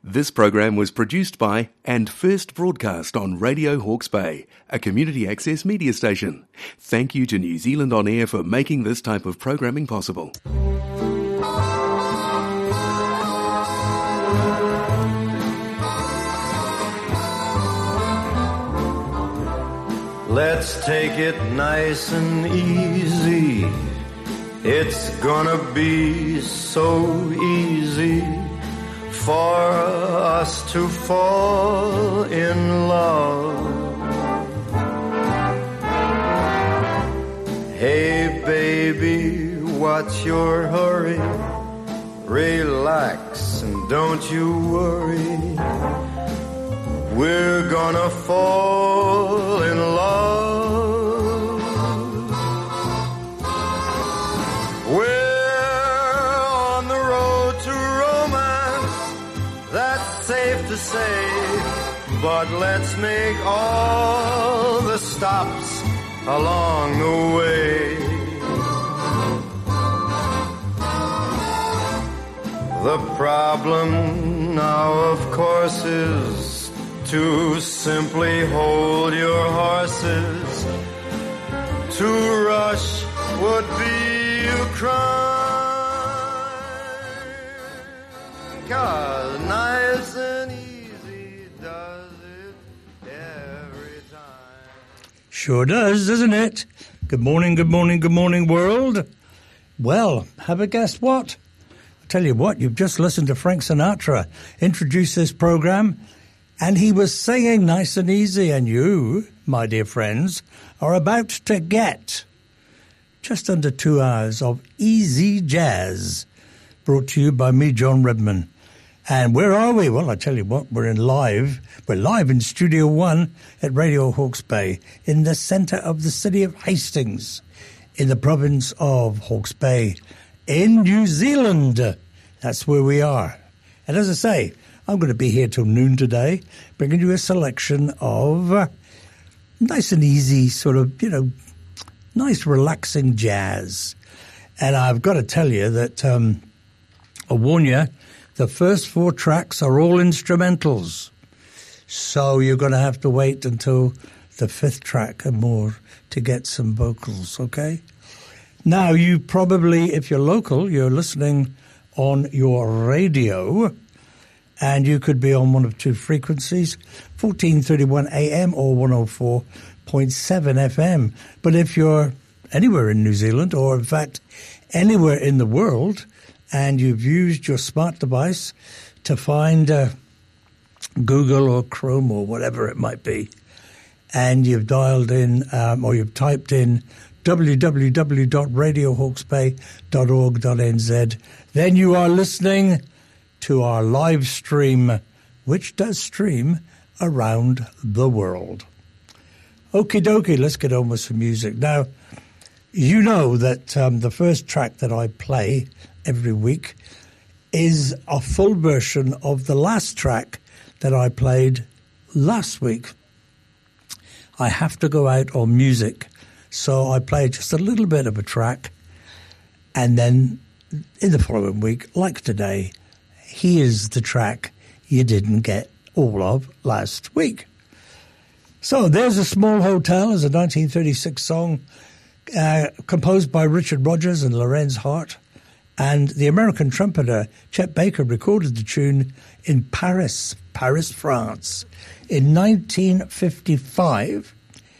This program was produced by and first broadcast on Radio Hawke's Bay, a community access media station. Thank you to New Zealand On Air for making this type of programming possible. Let's take it nice and easy. It's gonna be so easy for us to fall in love. Hey baby, what's your hurry? Relax and don't you worry. We're gonna fall in love. We're on the road to romance, that's safe to say. But let's make all the stops along the way. The problem now, of course, is to simply hold your horses. To rush would be a crime. 'Cause nice and easy does it every time. Sure does, doesn't it? Good morning, good morning, good morning, world. Well, have a guess what? I'll tell you what, you've just listened to Frank Sinatra introduce this program. And he was singing nice and easy, and you, my dear friends, are about to get just under 2 hours of easy jazz, brought to you by me, John Redman. And where are we? Well, I tell you what, we're live in Studio 1 at Radio Hawke's Bay, in the centre of the city of Hastings, in the province of Hawke's Bay, in New Zealand. That's where we are. And as I say, I'm going to be here till noon today, bringing you a selection of nice and easy, sort of, nice relaxing jazz. And I've got to tell you that, I'll warn you, the first 4 tracks are all instrumentals. So you're going to have to wait until the 5th track and more to get some vocals, okay? Now, you probably, if you're local, you're listening on your radio. And you could be on one of 2 frequencies, 1431 AM or 104.7 FM. But if you're anywhere in New Zealand, or in fact anywhere in the world, and you've used your smart device to find Google or Chrome or whatever it might be, and you've dialed in or you've typed in www.radiohawksbay.org.nz, then you are listening to our live stream, which does stream around the world. Okie dokie, let's get on with some music. Now, you know that the first track that I play every week is a full version of the last track that I played last week. I have to go out on music, so I play just a little bit of a track, and then in the following week, like today, here's the track you didn't get all of last week. So There's a Small Hotel is a 1936 song composed by Richard Rodgers and Lorenz Hart. And the American trumpeter Chet Baker recorded the tune in Paris, France. In 1955,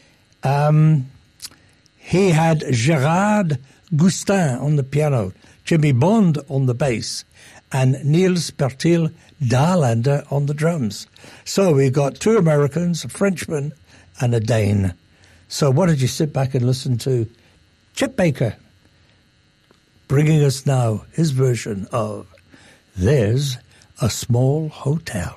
he had Gerard Gustin on the piano, Jimmy Bond on the bass, and Niels Bertil Darlander on the drums. So we got 2 Americans, a Frenchman and a Dane. So why don't you sit back and listen to Chet Baker bringing us now his version of There's a Small Hotel.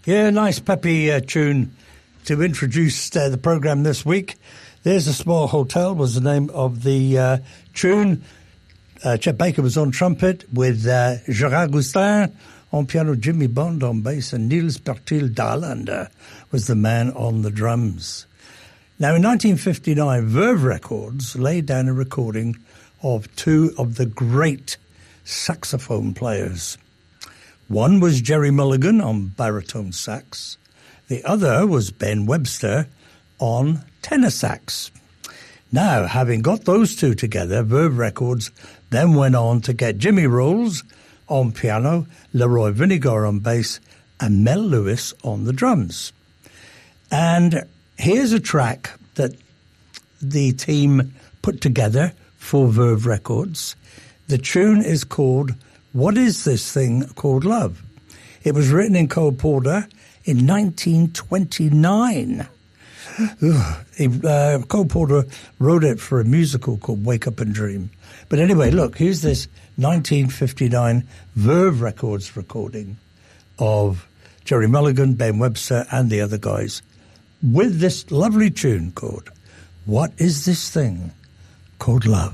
Yeah, nice peppy tune to introduce the programme this week. There's a Small Hotel was the name of the tune. Chet Baker was on trumpet with Gerard Gustin on piano, Jimmy Bond on bass, and Niels Bertil Dalander was the man on the drums. Now, in 1959, Verve Records laid down a recording of two of the great saxophone players. One was Jerry Mulligan on baritone sax. The other was Ben Webster on tenor sax. Now, having got those two together, Verve Records then went on to get Jimmy Rolls on piano, Leroy Vinnegar on bass, and Mel Lewis on the drums. And here's a track that the team put together for Verve Records. The tune is called What Is This Thing Called Love? It was written in Cole Porter in 1929. Cole Porter wrote it for a musical called Wake Up and Dream. But anyway, look, here's this 1959 Verve Records recording of Jerry Mulligan, Ben Webster, and the other guys with this lovely tune called What Is This Thing Called Love?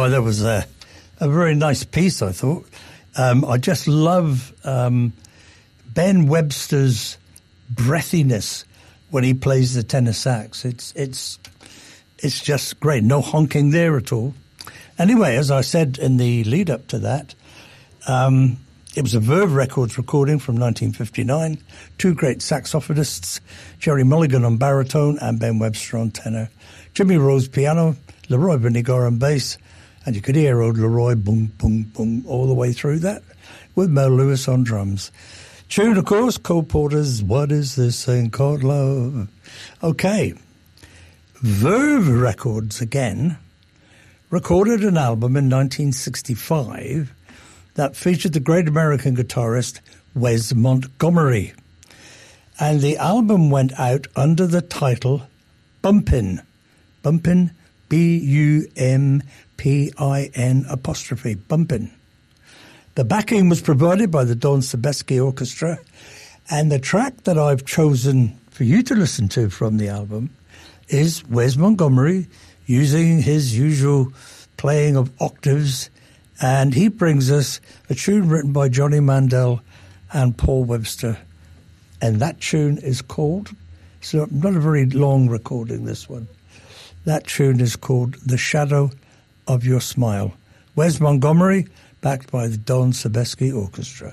that was a very nice piece, I thought. I just love Ben Webster's breathiness when he plays the tenor sax. It's just great. No honking there at all. Anyway, as I said in the lead up to that, it was a Verve Records recording from 1959. Two great saxophonists, Jerry Mulligan on baritone and Ben Webster on tenor. Jimmy Rose piano, Leroy Vinnegar on bass, and you could hear old Leroy boom, boom, boom all the way through that with Mel Lewis on drums. Tune, of course, Cole Porter's What Is This Thing Called Love? Okay. Verve Records, again, recorded an album in 1965 that featured the great American guitarist Wes Montgomery. And the album went out under the title Bumpin'. Bumpin', B-U-M-P-I-N apostrophe, Bumpin'. The backing was provided by the Don Sebesky Orchestra, and the track that I've chosen for you to listen to from the album is Wes Montgomery using his usual playing of octaves, and he brings us a tune written by Johnny Mandel and Paul Webster, and that tune is called, so not a very long recording, this one. That tune is called The Shadow of Your Smile. Wes Montgomery, backed by the Don Sebesky Orchestra.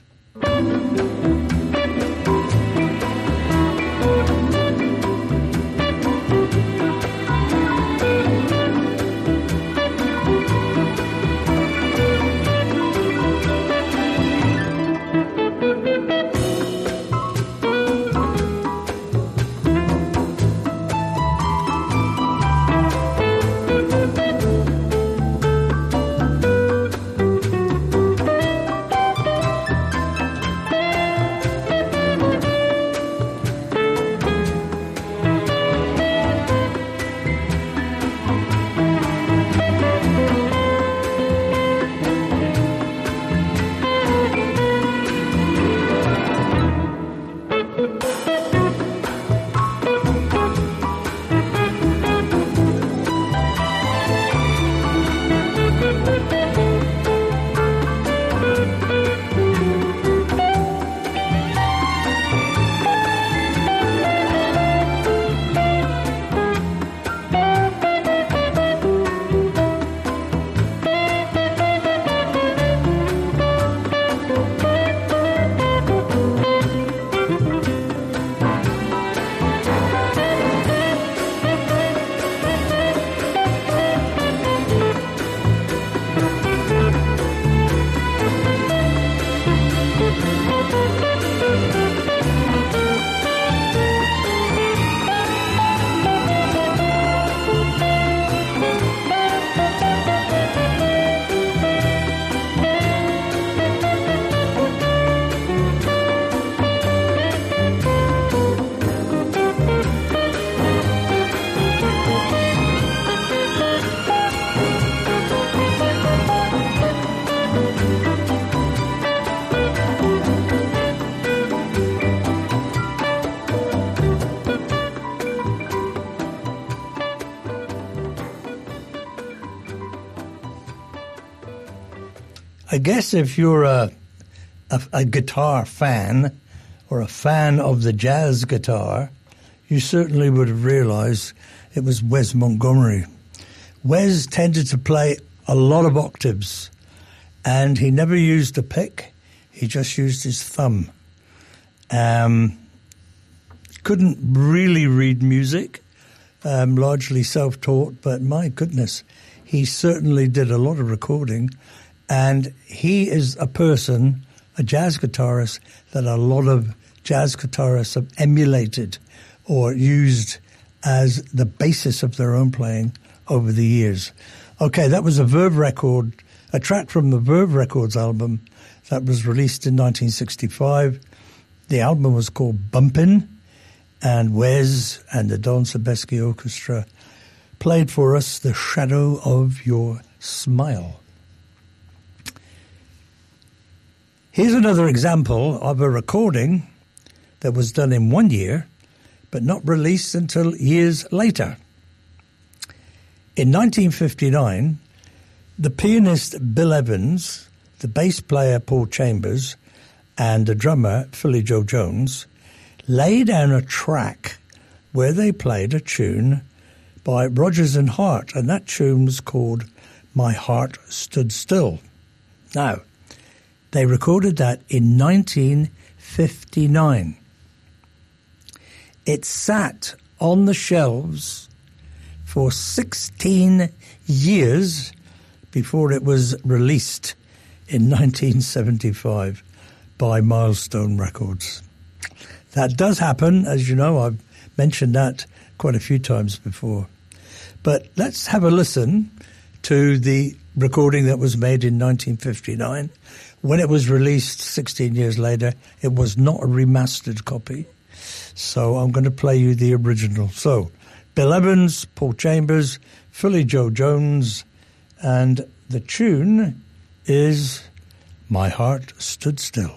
I guess if you're a guitar fan or a fan of the jazz guitar, you certainly would have realized it was Wes Montgomery. Wes tended to play a lot of octaves, and he never used a pick. He just used his thumb. Couldn't really read music, largely self-taught, but my goodness, he certainly did a lot of recording. And he is a person, a jazz guitarist, that a lot of jazz guitarists have emulated or used as the basis of their own playing over the years. Okay, that was a Verve record, a track from the Verve Records album that was released in 1965. The album was called Bumpin', and Wes and the Don Sebesky Orchestra played for us The Shadow of Your Smile. Here's another example of a recording that was done in 1 year, but not released until years later. In 1959, the pianist Bill Evans, the bass player Paul Chambers, and the drummer Philly Joe Jones lay down a track where they played a tune by Rodgers and Hart, and that tune was called My Heart Stood Still. Now, they recorded that in 1959. It sat on the shelves for 16 years before it was released in 1975 by Milestone Records. That does happen, as you know. I've mentioned that quite a few times before. But let's have a listen to the recording that was made in 1959. When it was released 16 years later, it was not a remastered copy. So I'm going to play you the original. So, Bill Evans, Paul Chambers, Philly Joe Jones, and the tune is My Heart Stood Still.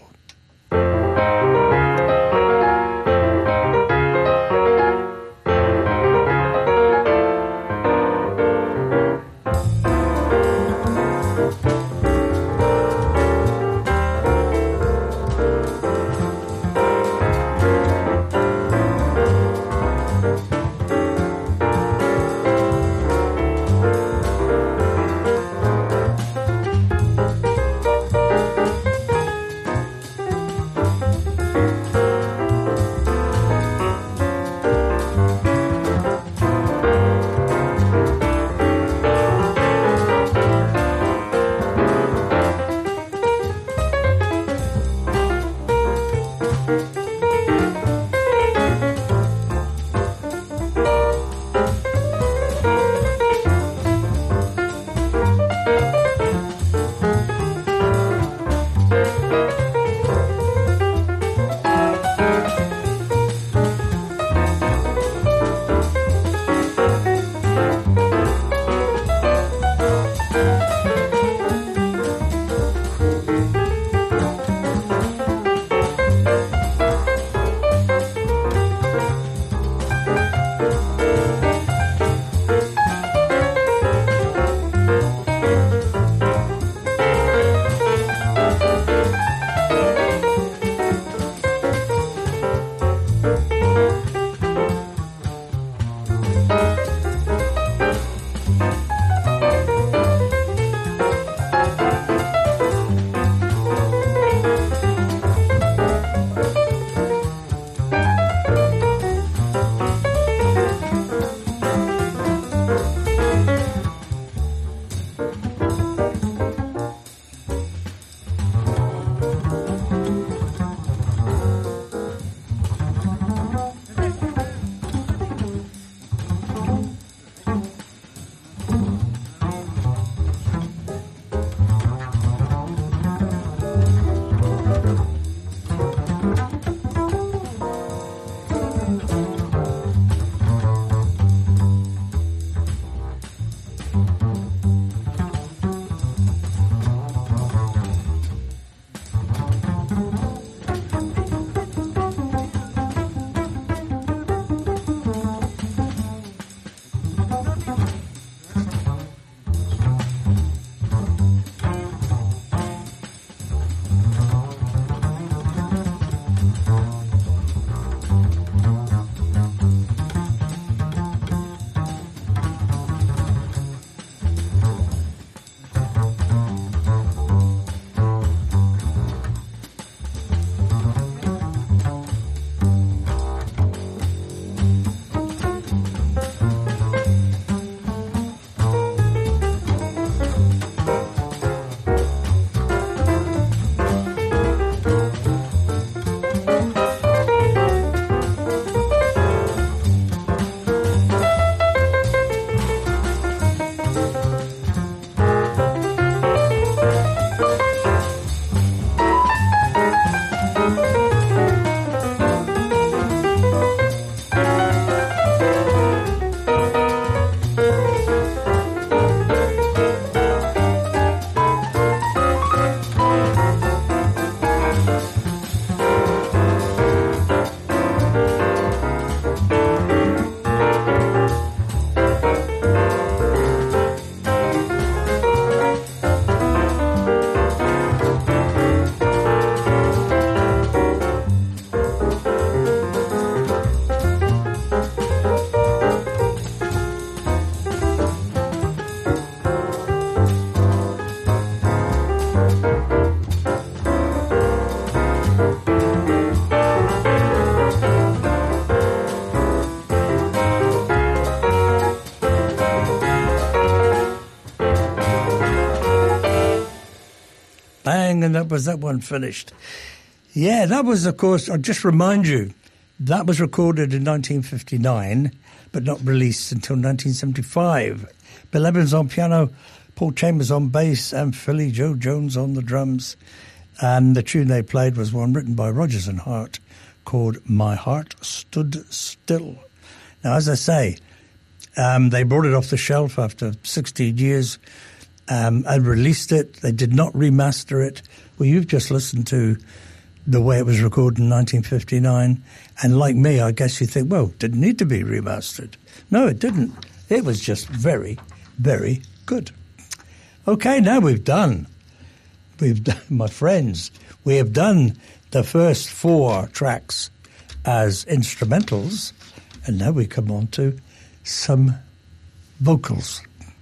and that was that one finished. Yeah, that was, of course, I'll just remind you, that was recorded in 1959, but not released until 1975. Bill Evans on piano, Paul Chambers on bass, and Philly Joe Jones on the drums. And the tune they played was one written by Rodgers and Hart called My Heart Stood Still. Now, as I say, they brought it off the shelf after 16 years and released it. They did not remaster it. Well, you've just listened to the way it was recorded in 1959. And like me, I guess you think, well, it didn't need to be remastered. No, it didn't. It was just very, very good. Okay, now we've done, my friends, we have done the first 4 tracks as instrumentals, and now we come on to some vocals.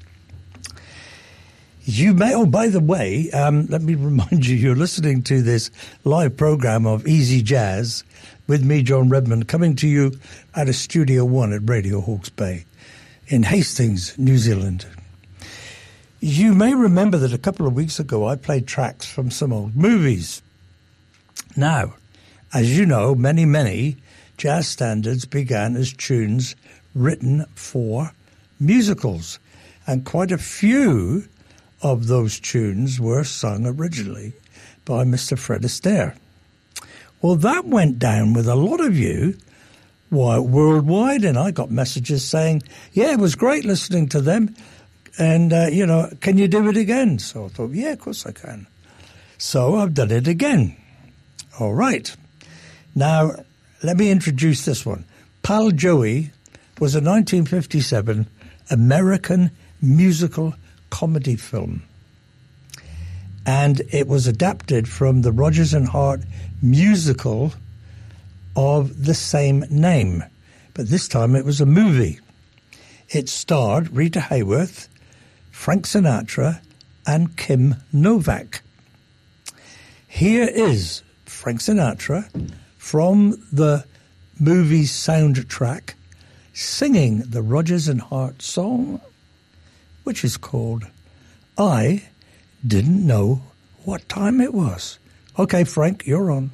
You may, oh, by the way, let me remind you, you're listening to this live program of Easy Jazz with me, John Redmond, coming to you out of Studio One at Radio Hawke's Bay in Hastings, New Zealand. You may remember that a couple of weeks ago I played tracks from some old movies. Now, as you know, many jazz standards began as tunes written for musicals, and quite a few of those tunes were sung originally by Mr. Fred Astaire. Well, that went down with a lot of you worldwide, and I got messages saying, yeah, it was great listening to them, and, can you do it again? So I thought, yeah, of course I can. So I've done it again. All right. Now, let me introduce this one. Pal Joey was a 1957 American musical comedy film. And it was adapted from the Rodgers and Hart musical of the same name. But this time it was a movie. It starred Rita Hayworth, Frank Sinatra, and Kim Novak. Here is Frank Sinatra from the movie's soundtrack singing the Rodgers and Hart song, which is called I Didn't Know What Time It Was. Okay, Frank, you're on.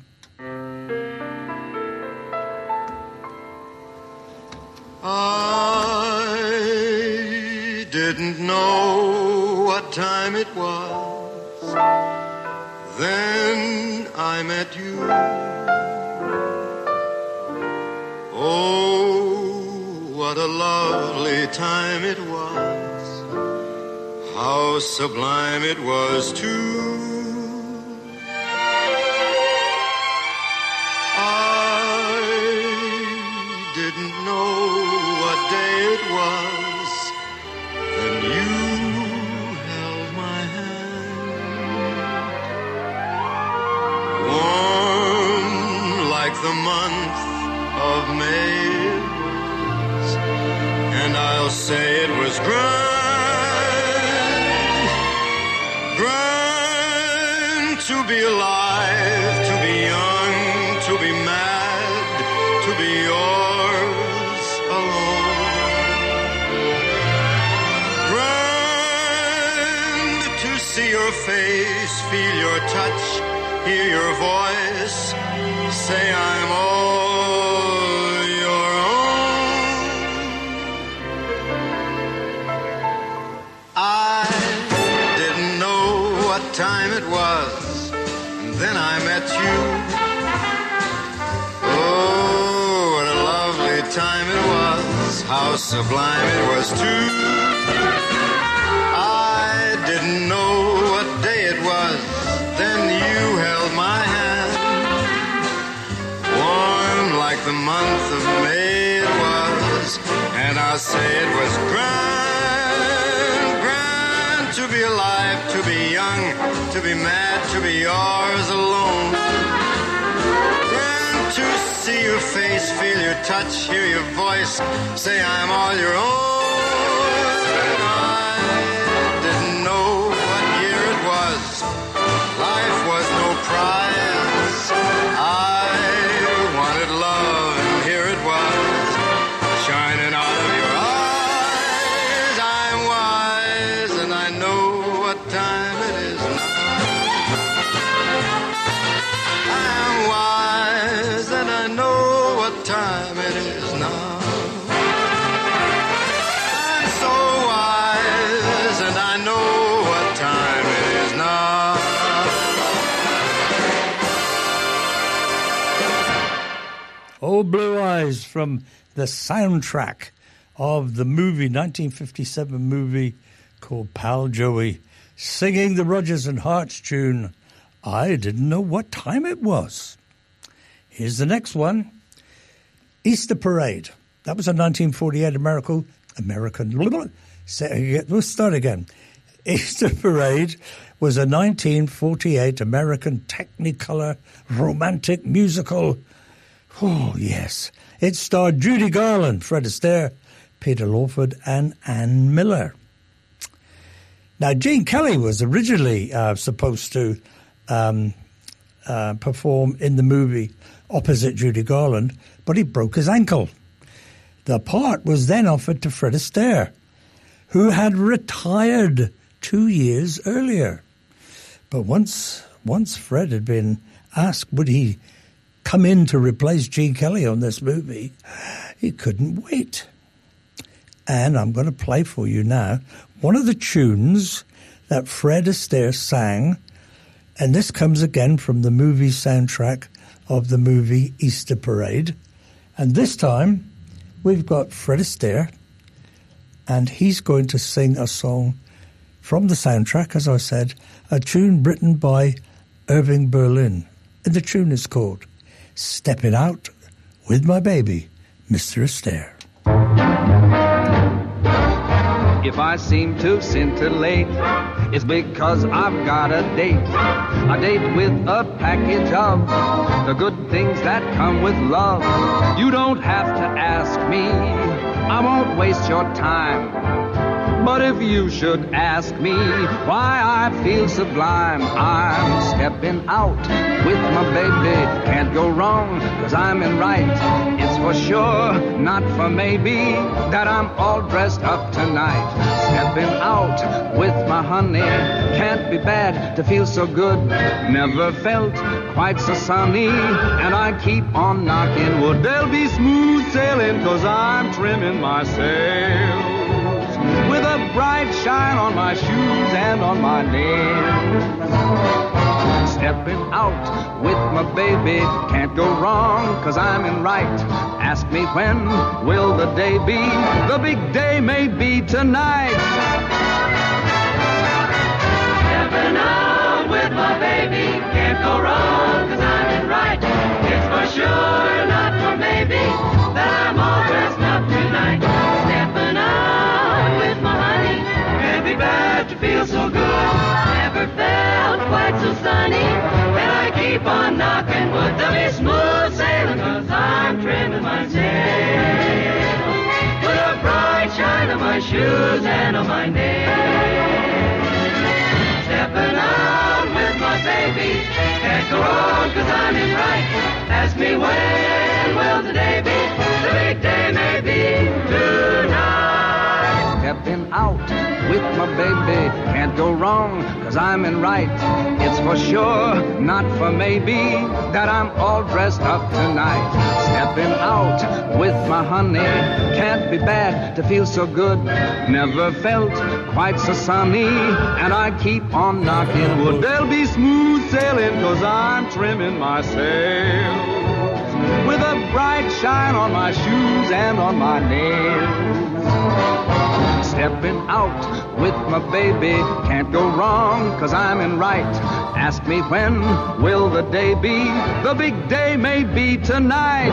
I didn't know what time it was. Then I met you. Oh, what a lovely time it was. How sublime it was too. I didn't know what day it was. Then you held my hand, warm like the month of May it was, and I'll say it was grand to be alive, to be young, to be mad, to be yours alone. Grand to see your face, feel your touch, hear your voice, say I'm all your own. I didn't know what time it was, and then I met you. Oh, what a lovely time it was, how sublime it was too. I didn't know what day it was, then you held my hand, warm like the month of May it was, and I'll say it was grand, grand to be alive, to be young, to be mad, to be yours alone. Grand to see your face, feel your touch, hear your voice, say I'm all your own. I didn't know what year it was, life was no prize. I wanted love, and here it was, shining out of your eyes. I'm wise, and I know what time it is now. Old Blue Eyes from the soundtrack of the movie, 1957 movie called Pal Joey, singing the Rodgers and Harts tune, I Didn't Know What Time It Was. Here's the next one, Easter Parade. That was a 1948 American. We'll start again. Easter Parade was a 1948 American Technicolor romantic musical. Oh, yes. It starred Judy Garland, Fred Astaire, Peter Lawford, and Ann Miller. Now, Gene Kelly was originally supposed to perform in the movie opposite Judy Garland, but he broke his ankle. The part was then offered to Fred Astaire, who had retired 2 years earlier. But once Fred had been asked would he come in to replace Gene Kelly on this movie, he couldn't wait. And I'm going to play for you now one of the tunes that Fred Astaire sang, and this comes again from the movie soundtrack of the movie Easter Parade. And this time we've got Fred Astaire, and he's going to sing a song from the soundtrack, as I said, a tune written by Irving Berlin. And the tune is called Steppin' Out With My Baby, Mr. Astaire. If I seem to scintillate, it's because I've got a date with a package of the good things that come with love. You don't have to ask me, I won't waste your time. But if you should ask me why I feel sublime, I'm stepping out with my baby. Can't go wrong, 'cause I'm in right. It's for sure, not for maybe, that I'm all dressed up tonight. Stepping out with my honey, can't be bad to feel so good. Never felt quite so sunny, and I keep on knocking wood. There'll be smooth sailing, 'cause I'm trimming my sails with a bright shine on my shoes and on my nails. Stepping out with my baby, can't go wrong, 'cause I'm in right. Ask me when will the day be, the big day may be tonight. Stepping out with my baby, can't go wrong, 'cause I'm in right. It's for sure, not for maybe, that I'm all dressed up tonight. Stepping out with my honey, can't be bad to feel so good. Never felt quite so sunny, and I keep on knocking wood. There'll be smooth sailing, 'cause I'm trimming my sails with a bright shine on my shoes and on my nails. Stepping out with my baby, can't go wrong, 'cause I'm in right. Ask me when will the day be, the big day may be tonight. Stepping out with my baby, can't go wrong, 'cause I'm in right. It's for sure, not for maybe, that I'm all dressed up tonight. Stepping out with my honey, can't be bad to feel so good. Never felt quite so sunny, and I keep on knocking wood. There'll be smooth sailing, 'cause I'm trimming my sails with a bright shine on my shoes and on my nails. Stepping out with my baby, can't go wrong, 'cause I'm in right. Ask me when will the day be, the big day may be tonight.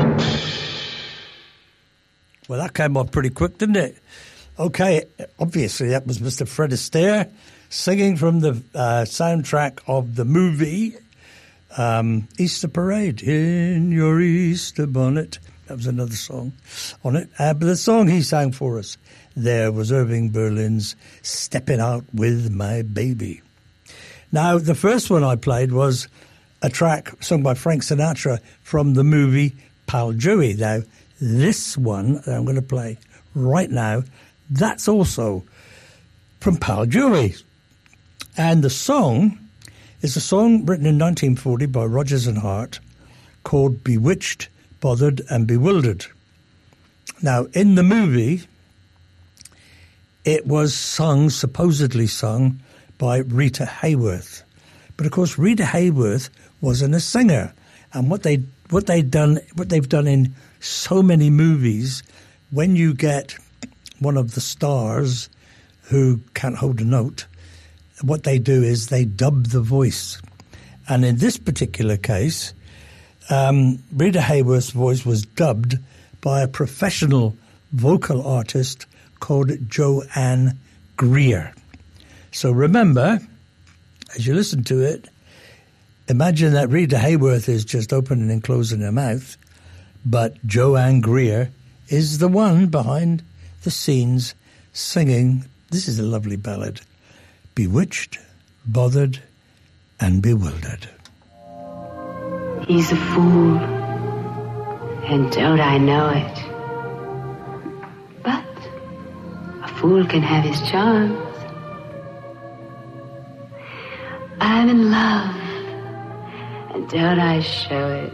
Well, that came off pretty quick, didn't it? Okay, obviously that was Mr. Fred Astaire singing from the soundtrack of the movie Easter Parade. In your Easter bonnet. That was another song on it. But the song he sang for us there was Irving Berlin's Stepping Out With My Baby. Now, the first one I played was a track sung by Frank Sinatra from the movie Pal Joey. Now, this one that I'm going to play right now, that's also from Pal Joey. And the song is a song written in 1940 by Rodgers and Hart called Bewitched, Bothered and Bewildered. Now, in the movie, it was supposedly sung by Rita Hayworth. But of course, Rita Hayworth wasn't a singer. And what they what they've done in so many movies, when you get one of the stars who can't hold a note, what they do is they dub the voice. And in this particular case, Rita Hayworth's voice was dubbed by a professional vocal artist called Joanne Greer. So remember, as you listen to it, imagine that Rita Hayworth is just opening and closing her mouth, but Joanne Greer is the one behind the scenes singing, this is a lovely ballad, Bewitched, Bothered, and Bewildered. He's a fool, and don't I know it? But a fool can have his charms. I'm in love, and don't I show it?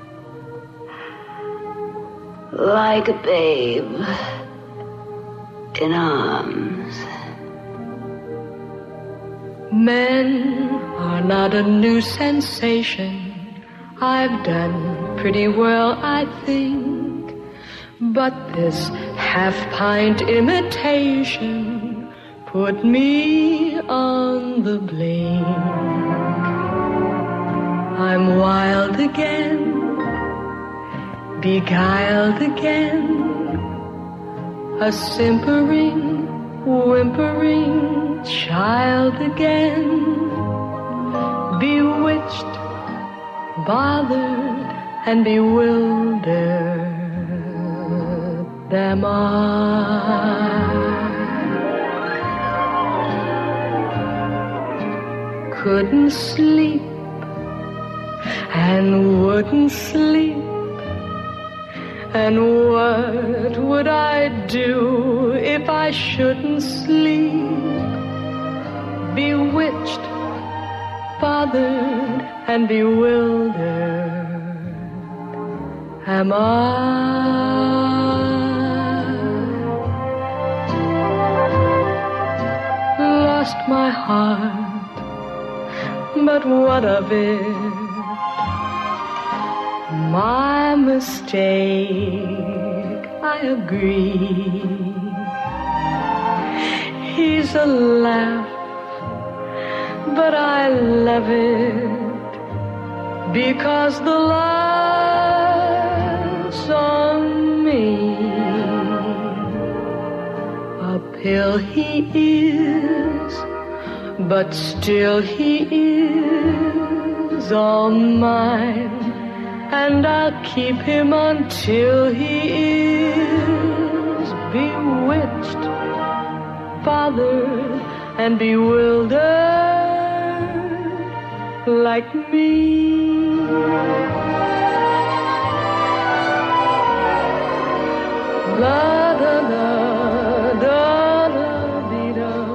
Like a babe in arms. Men are not a new sensation. I've done pretty well, I think. But this half-pint imitation put me on the blink. I'm wild again, beguiled again, a simpering, whimpering child again, bewitched, bothered, and bewildered am I. Couldn't sleep and wouldn't sleep, and what would I do if I shouldn't sleep? Bewitched, bothered, and bewildered am I. Lost my heart, but what of it? My mistake, I agree. He's a laugh, but I love it because the laugh's on me. A pill he is, but still he is all mine. And I'll keep him until he is bewitched, bothered, and bewildered like me. La da da da da dee dum.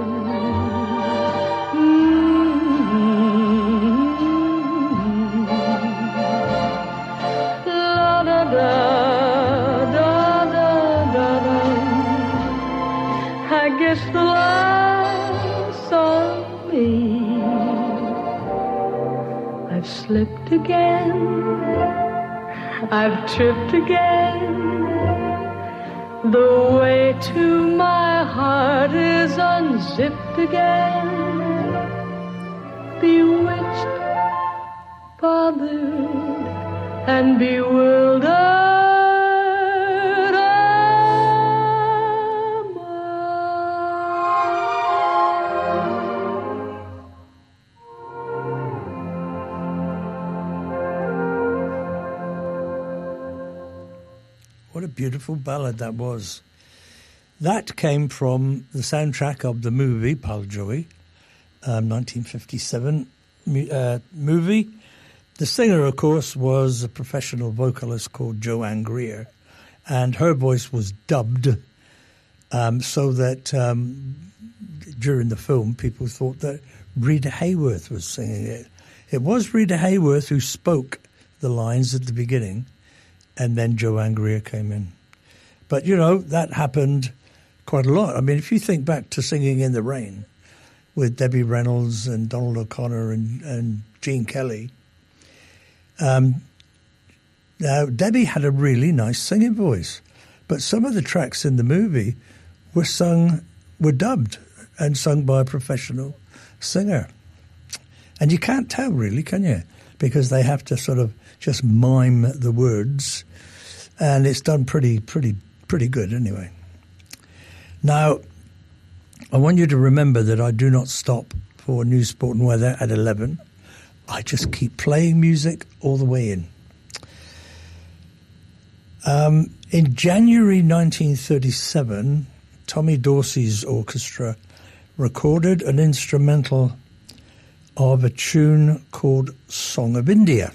I guess the laugh's on me. I've slipped again, I've tripped again. The way to my heart is unzipped again. Bewitched, bothered, and bewildered. What a beautiful ballad that was. That came from the soundtrack of the movie Paljoy, 1957 movie. The singer, of course, was a professional vocalist called Joanne Greer, and her voice was dubbed so that during the film people thought that Rita Hayworth was singing it. It was Rita Hayworth who spoke the lines at the beginning, and then Joanne Greer came in. But, you know, that happened quite a lot. I mean, if you think back to Singing in the Rain with Debbie Reynolds and Donald O'Connor and Gene Kelly, Now, Debbie had a really nice singing voice, but some of the tracks in the movie were dubbed and sung by a professional singer. And you can't tell, really, can you? Because they have to sort of just mime the words, and it's done pretty good anyway. Now, I want you to remember that I do not stop for news, sport and weather at 11. I just keep playing music all the way in. In January 1937, Tommy Dorsey's orchestra recorded an instrumental of a tune called Song of India.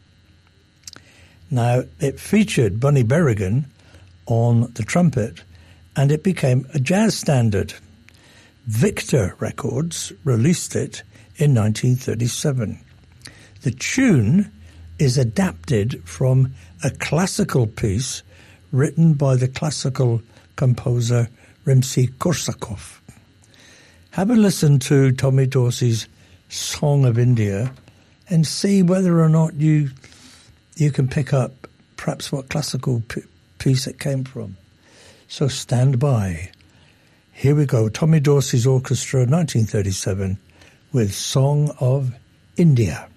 Now, it featured Bunny Berrigan on the trumpet, and it became a jazz standard. Victor Records released it in 1937. The tune is adapted from a classical piece written by the classical composer Rimsky-Korsakov. Have a listen to Tommy Dorsey's Song of India and see whether or not you can pick up perhaps what classical piece it came from. So stand by. Here we go. Tommy Dorsey's Orchestra, 1937, with Song of India.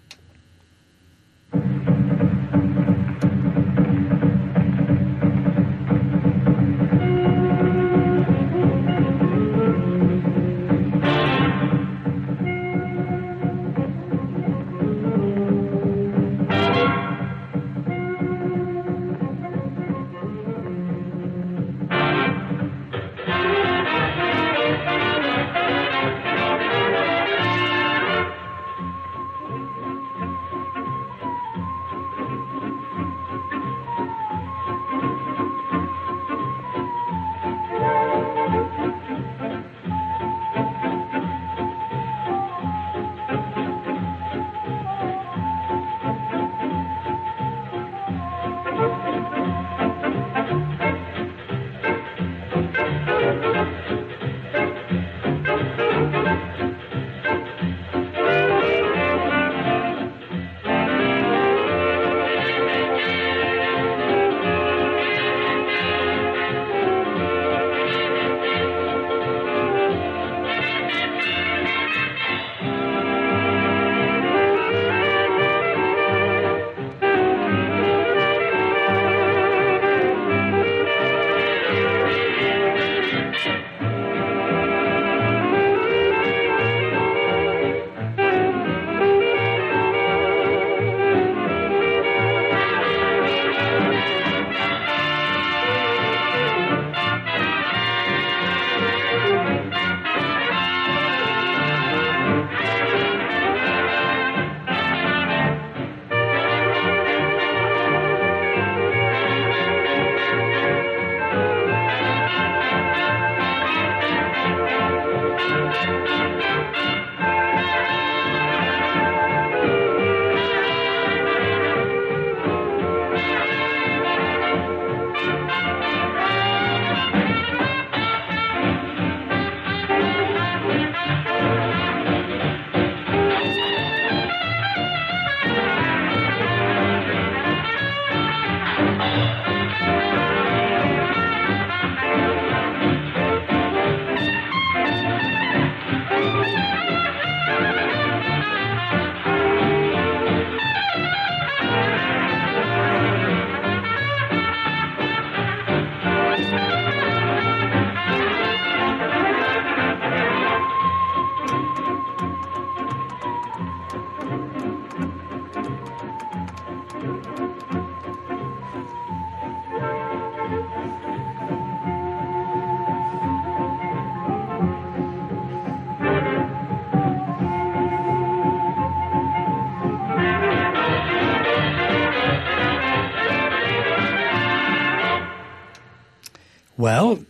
Well,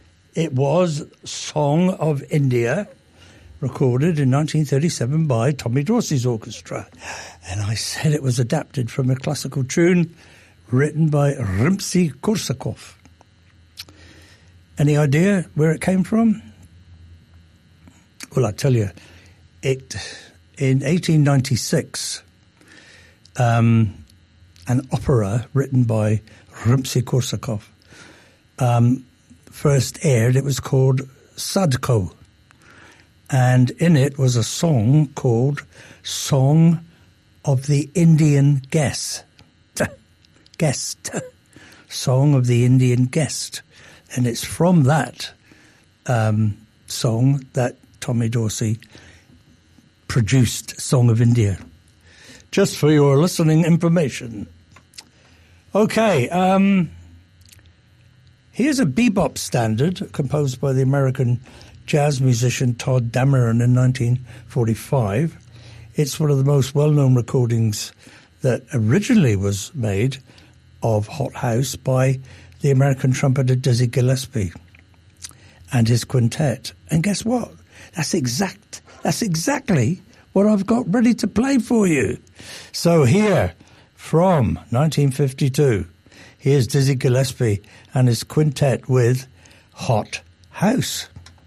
it was Song of India, recorded in 1937 by Tommy Dorsey's orchestra. And I said it was adapted from a classical tune written by Rimsky-Korsakov. Any idea where it came from? Well, I tell you, in 1896, and an opera written by Rimsky-Korsakov. First aired, it was called Sadko. And in it was a song called Song of the Indian Guest. Song of the Indian Guest. And it's from that song that Tommy Dorsey produced Song of India. Just for your listening information. Okay, here's a bebop standard composed by the American jazz musician Todd Dameron in 1945. It's one of the most well-known recordings that originally was made of Hot House by the American trumpeter Dizzy Gillespie and his quintet. And guess what? That's exactly what I've got ready to play for you. So here, from 1952, here's Dizzy Gillespie and his quintet with Hot House.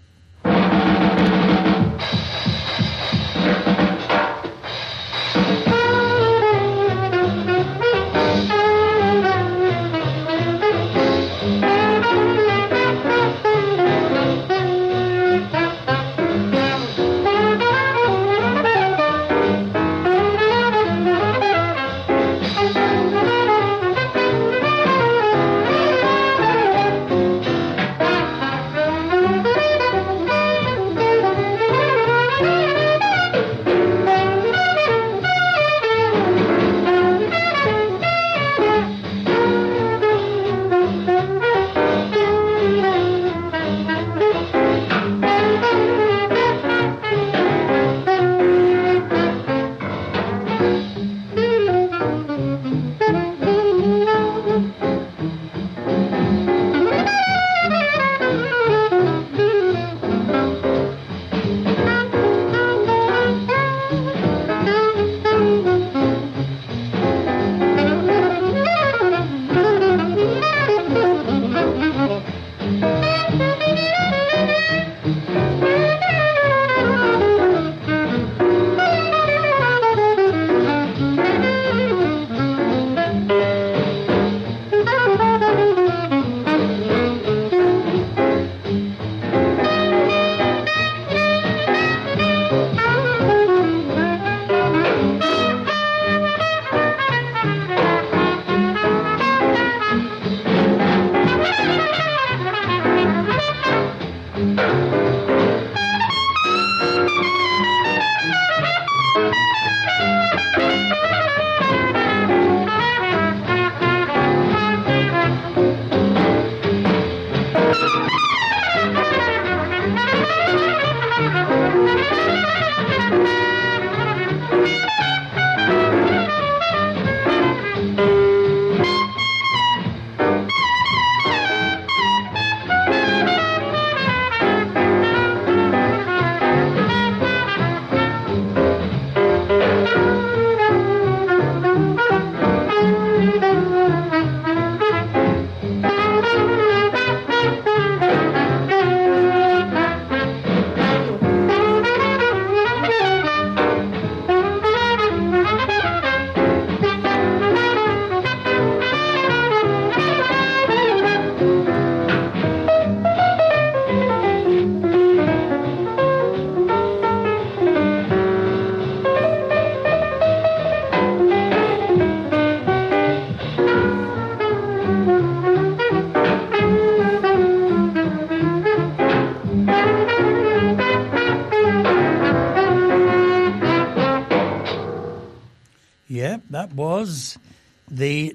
That was the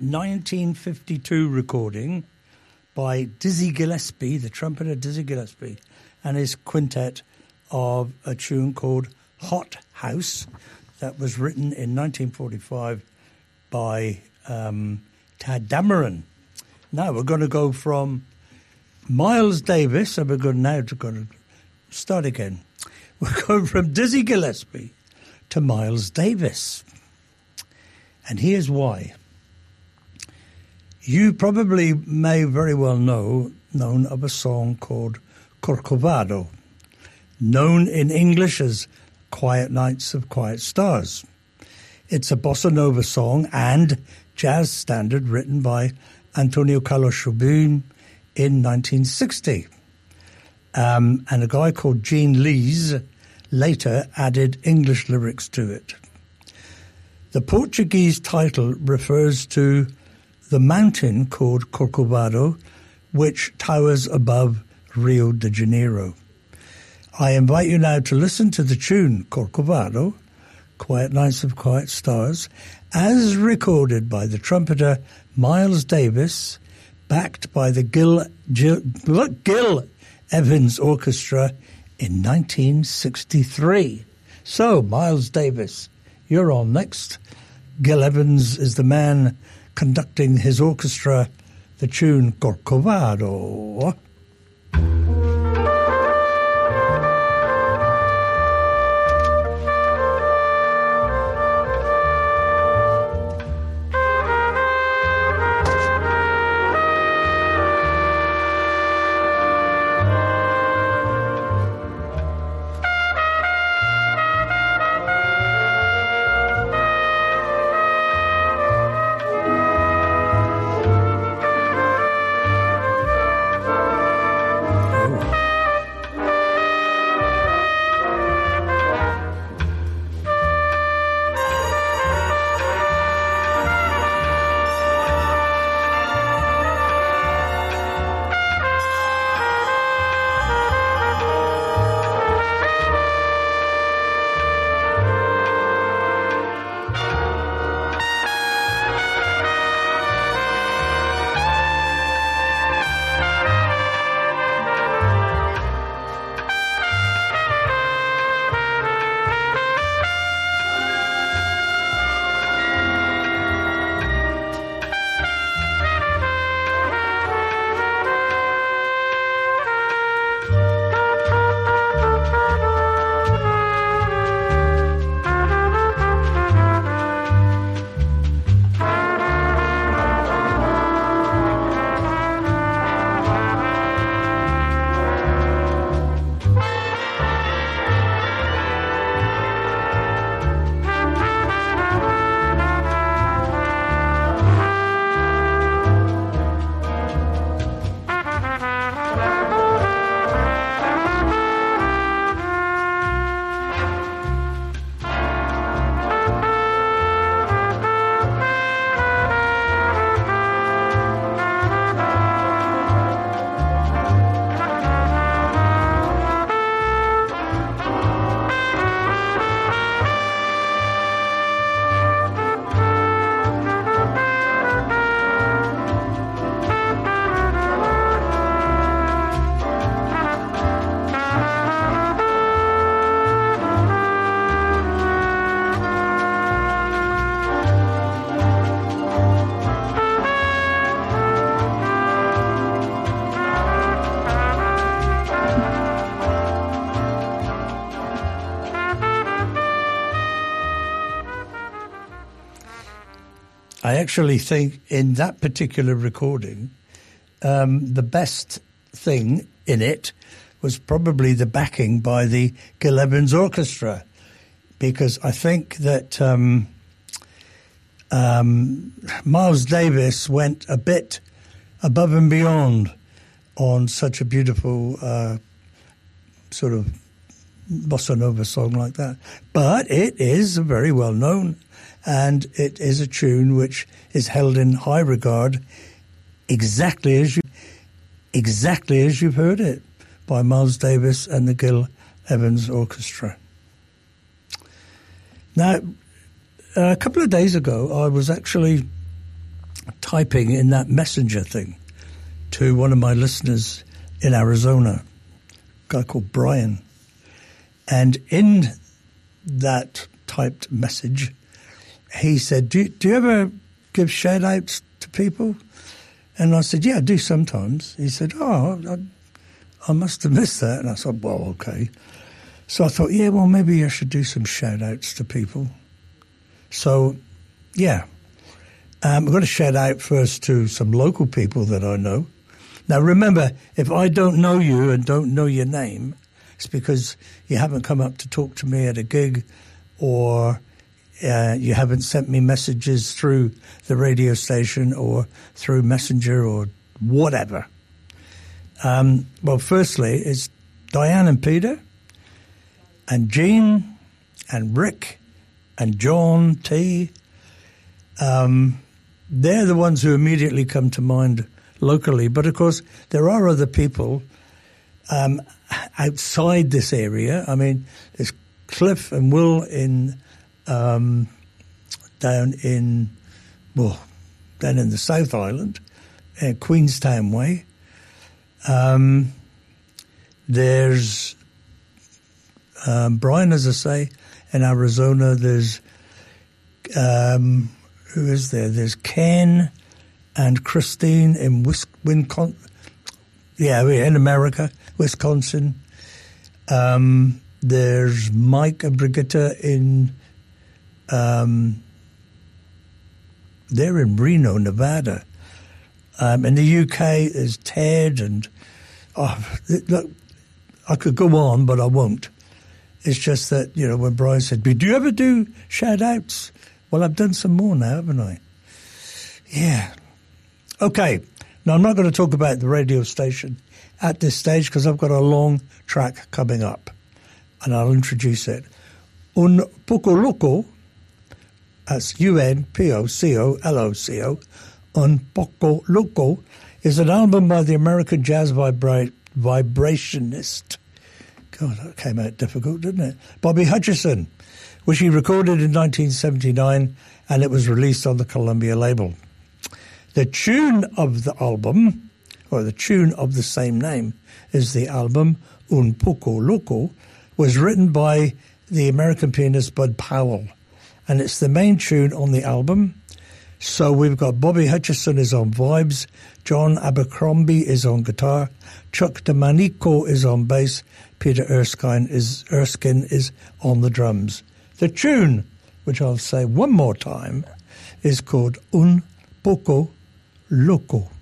1952 recording by Dizzy Gillespie, the trumpeter Dizzy Gillespie, and his quintet of a tune called Hot House that was written in 1945 by Tad Dameron. Now we're going to go from Miles Davis, and we're going to start again. We're going from Dizzy Gillespie to Miles Davis. And here's why. You probably may very well known of a song called Corcovado, known in English as Quiet Nights of Quiet Stars. It's a bossa nova song and jazz standard written by Antonio Carlos Jobim in 1960. And a guy called Gene Lees later added English lyrics to it. The Portuguese title refers to the mountain called Corcovado, which towers above Rio de Janeiro. I invite you now to listen to the tune Corcovado, Quiet Nights of Quiet Stars, as recorded by the trumpeter Miles Davis, backed by the Gil Evans Orchestra in 1963. So, Miles Davis, you're on next. Gil Evans is the man conducting his orchestra, the tune Corcovado. I actually think in that particular recording, the best thing in it was probably the backing by the Gil Evans Orchestra, because I think that Miles Davis went a bit above and beyond on such a beautiful sort of bossa nova song like that. But it is very well known, and it is a tune which is held in high regard, exactly as you've heard it by Miles Davis and the Gil Evans Orchestra. Now, a couple of days ago, I was actually typing in that messenger thing to one of my listeners in Arizona, a guy called Brian. And in that typed message, he said, do you ever give shout-outs to people? And I said, yeah, I do sometimes. He said, I must have missed that. And I said, well, okay. So I thought, yeah, well, maybe I should do some shout-outs to people. So, yeah. I'm going to shout out first to some local people that I know. Now, remember, if I don't know you and don't know your name, it's because you haven't come up to talk to me at a gig, or you haven't sent me messages through the radio station or through Messenger or whatever. Well, firstly, it's Diane and Peter and Jean and Rick and John T. They're the ones who immediately come to mind locally. But, of course, there are other people outside this area. I mean, there's Cliff and Will down in the South Island, Queenstown way. There's Brian, as I say, in Arizona. There's who is there? There's Ken and Christine in Wisconsin. Yeah, in America, Wisconsin. There's Mike and Brigitte in. They're in Reno, Nevada. In the UK, there's Ted and look, I could go on, but I won't. It's just that, when Brian said, do you ever do shout-outs? Well, I've done some more now, haven't I? Yeah. Okay. Now, I'm not going to talk about the radio station at this stage because I've got a long track coming up, and I'll introduce it. Un Poco Loco, that's UNPOCOLOCO, Un Poco Loco, is an album by the American jazz vibrationist. God, that came out difficult, didn't it? Bobby Hutcherson, which he recorded in 1979, and it was released on the Columbia label. The tune of the album, or the tune of the same name, is the album Un Poco Loco, was written by the American pianist Bud Powell, and it's the main tune on the album. So we've got Bobby Hutcherson is on vibes, John Abercrombie is on guitar, Chuck DeManico is on bass, Peter Erskine is on the drums. The tune, which I'll say one more time, is called Un Poco Loco.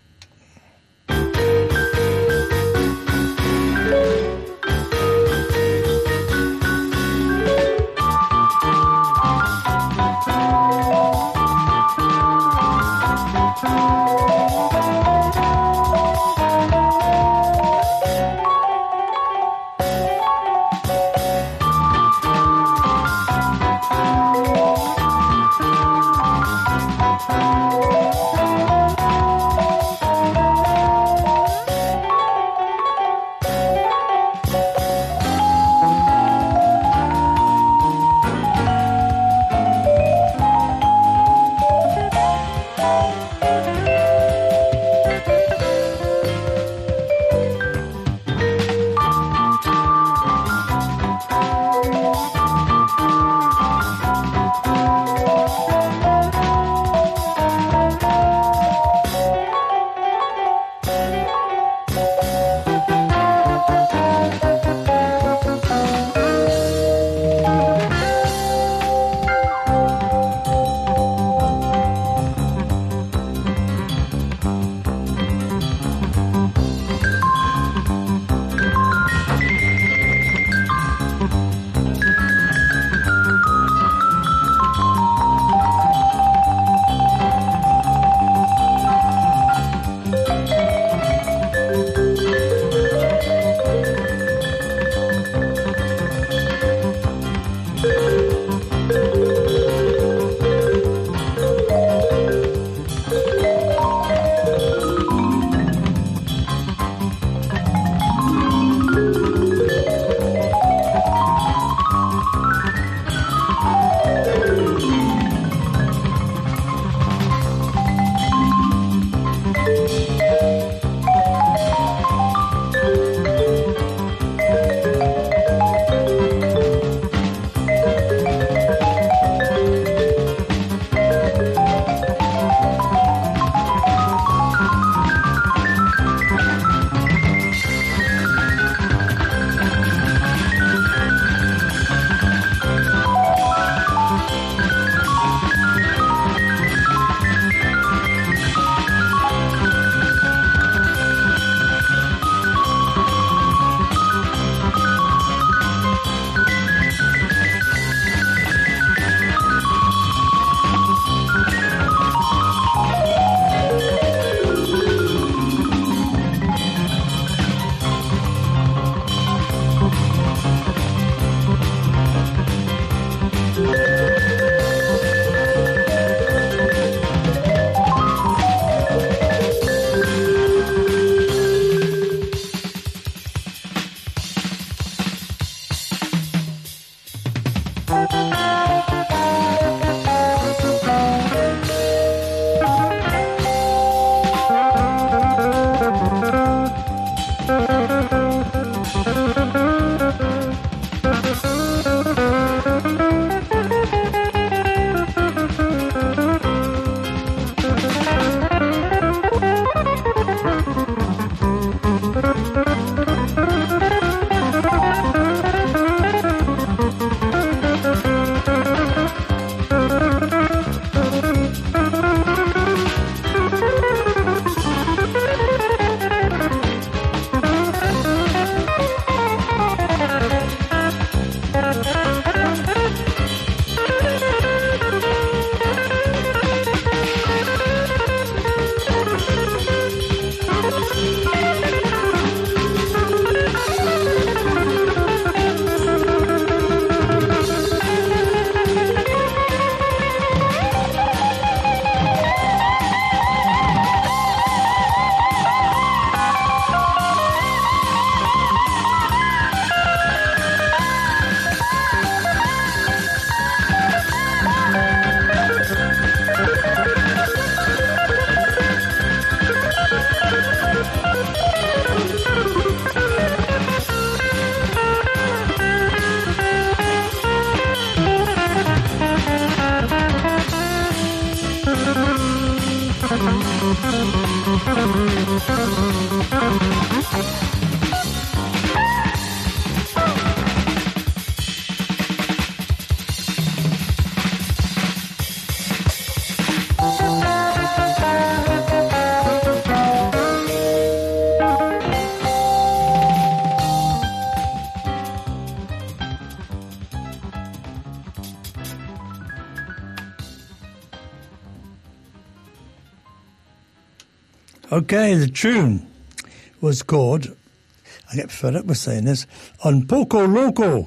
Okay, the tune was called, I get fed up with saying this, Un Poco Loco.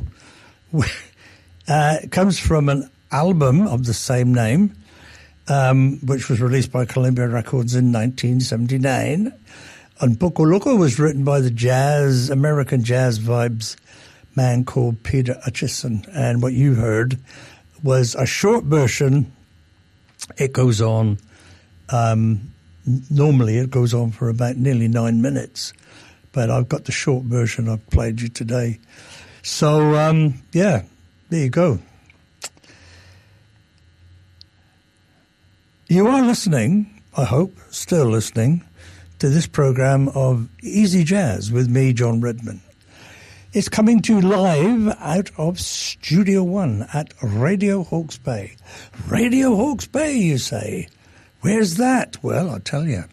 It comes from an album of the same name, which was released by Columbia Records in 1979. Un Poco Loco was written by the American jazz vibes man called Peter Hutchison. And what you heard was a short version. It goes on... normally it goes on for about nearly 9 minutes, but I've got the short version I've played you today. So, yeah, there you go. You are listening, I hope, still listening, to this program of Easy Jazz with me, John Redman. It's coming to you live out of Studio One at Radio Hawke's Bay. Radio Hawke's Bay, you say? Where's that? Well, I'll tell you.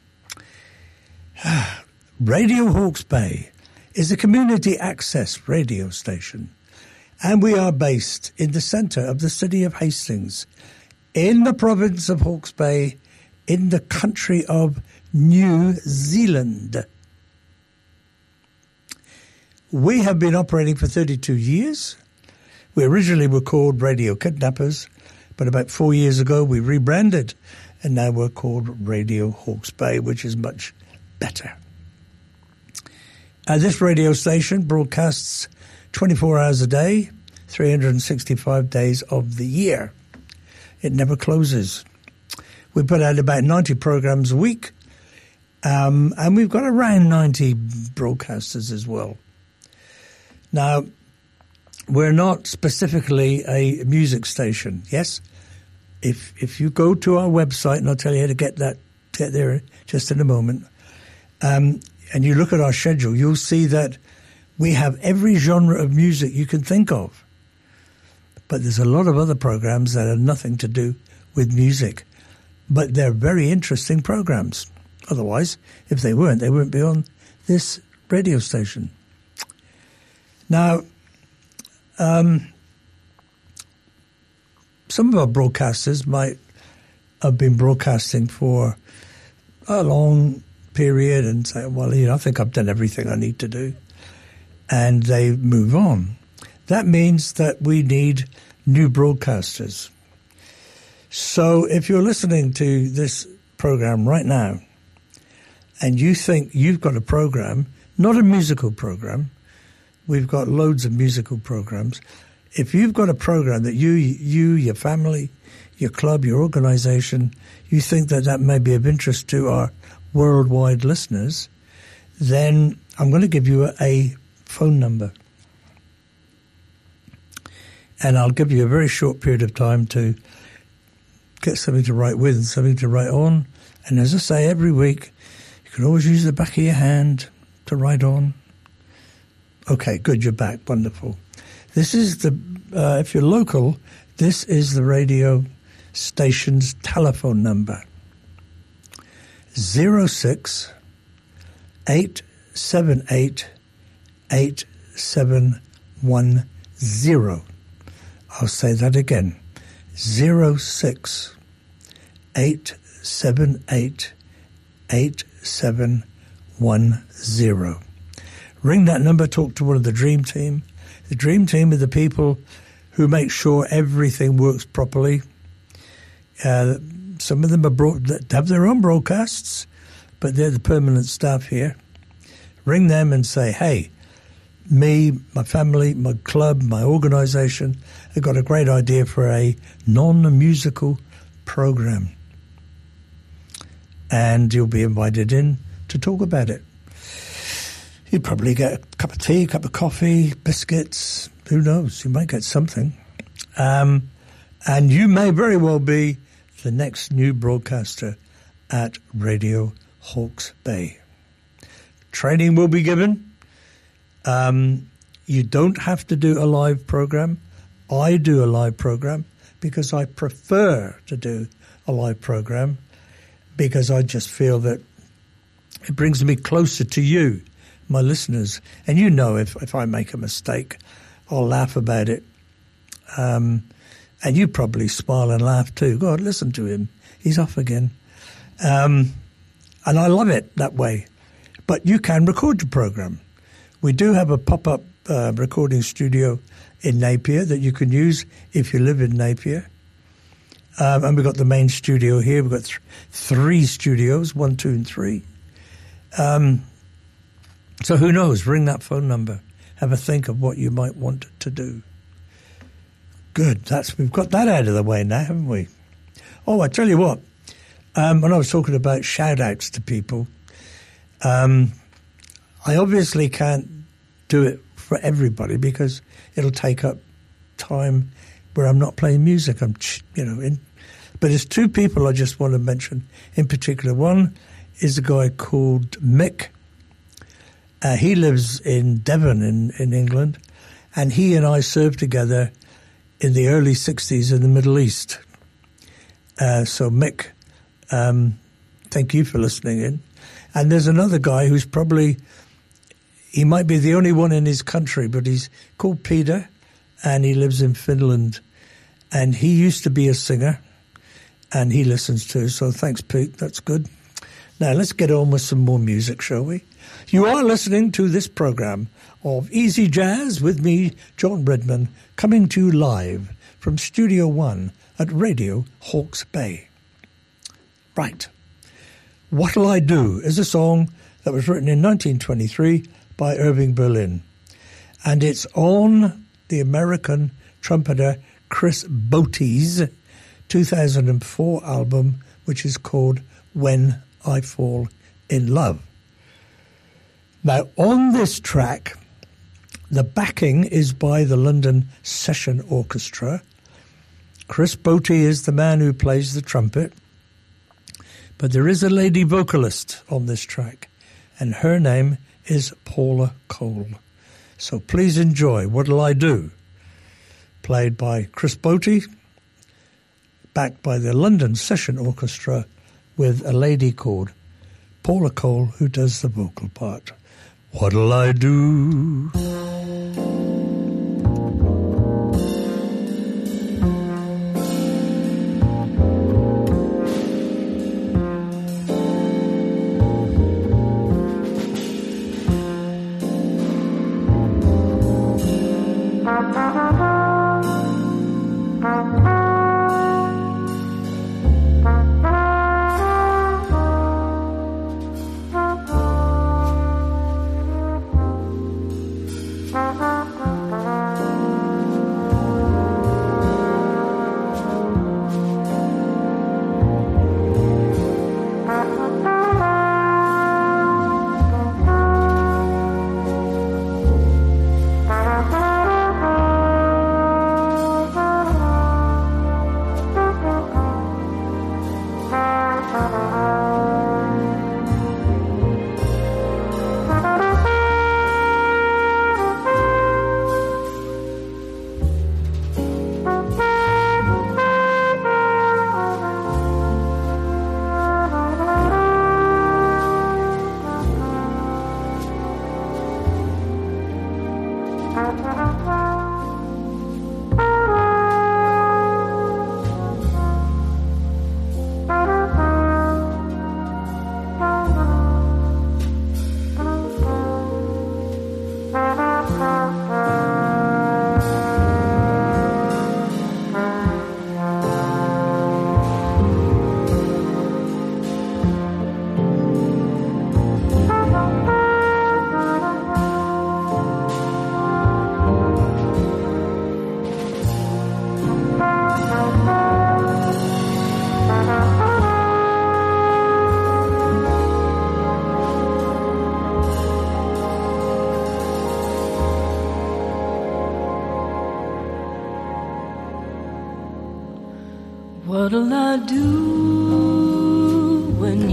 Radio Hawke's Bay is a community access radio station, and we are based in the centre of the city of Hastings, in the province of Hawke's Bay, in the country of New Zealand. We have been operating for 32 years. We originally were called Radio Kidnappers, but about 4 years ago we rebranded, and now we're called Radio Hawke's Bay, which is much better. This radio station broadcasts 24 hours a day, 365 days of the year. It never closes. We put out about 90 programs a week, and we've got around 90 broadcasters as well. Now, we're not specifically a music station, yes? If you go to our website, and I'll tell you how to get there just in a moment, and you look at our schedule, you'll see that we have every genre of music you can think of. But there's a lot of other programs that have nothing to do with music. But they're very interesting programs. Otherwise, if they weren't, they wouldn't be on this radio station. Now, some of our broadcasters might have been broadcasting for a long period and say, well, I think I've done everything I need to do. And they move on. That means that we need new broadcasters. So if you're listening to this program right now and you think you've got a program, not a musical program, we've got loads of musical programs. If you've got a program that you, your family, your club, your organization, you think that may be of interest to our worldwide listeners, then I'm going to give you a phone number. And I'll give you a very short period of time to get something to write with and something to write on. And as I say, every week, you can always use the back of your hand to write on. Okay, good, you're back. Wonderful. This is if you're local, this is the radio station's telephone number. 06 878 8710. I'll say that again. 06 878 8710. Ring that number, talk to one of the Dream Team. The Dream Team are the people who make sure everything works properly. Some of them have their own broadcasts, but they're the permanent staff here. Ring them and say, hey, me, my family, my club, my organization, have got a great idea for a non-musical program. And you'll be invited in to talk about it. You'd probably get a cup of tea, a cup of coffee, biscuits, who knows, you might get something. And you may very well be the next new broadcaster at Radio Hawke's Bay. Training will be given. You don't have to do a live program. I do a live program because I prefer to do a live program because I just feel that it brings me closer to you, my listeners. And you know if I make a mistake, I'll laugh about it. And you probably smile and laugh too. God, listen to him. He's off again. And I love it that way. But you can record your program. We do have a pop-up recording studio in Napier that you can use if you live in Napier. And we've got the main studio here. We've got three studios, 1, 2, and 3. So who knows? Ring that phone number. Have a think of what you might want to do. Good. We've got that out of the way now, haven't we? Oh, I tell you what. When I was talking about shout-outs to people, I obviously can't do it for everybody because it'll take up time where I'm not playing music. But there's two people I just want to mention in particular. One is a guy called Mick. He lives in Devon in England, and he and I served together in the early 60s in the Middle East. So Mick, thank you for listening in. And there's another guy who's he might be the only one in his country, but he's called Peter, and he lives in Finland. And he used to be a singer, and he listens too. So thanks, Pete. That's good. Now let's get on with some more music, shall we? You are listening to this program of Easy Jazz with me, John Redman, coming to you live from Studio One at Radio Hawke's Bay. Right. What'll I Do is a song that was written in 1923 by Irving Berlin. And it's on the American trumpeter Chris Boty's 2004 album, which is called When I Fall in Love. Now, on this track, the backing is by the London Session Orchestra. Chris Boty is the man who plays the trumpet. But there is a lady vocalist on this track, and her name is Paula Cole. So please enjoy What'll I Do, played by Chris Boty, backed by the London Session Orchestra, with a lady called Paula Cole who does the vocal part. What'll I do? What'll I do when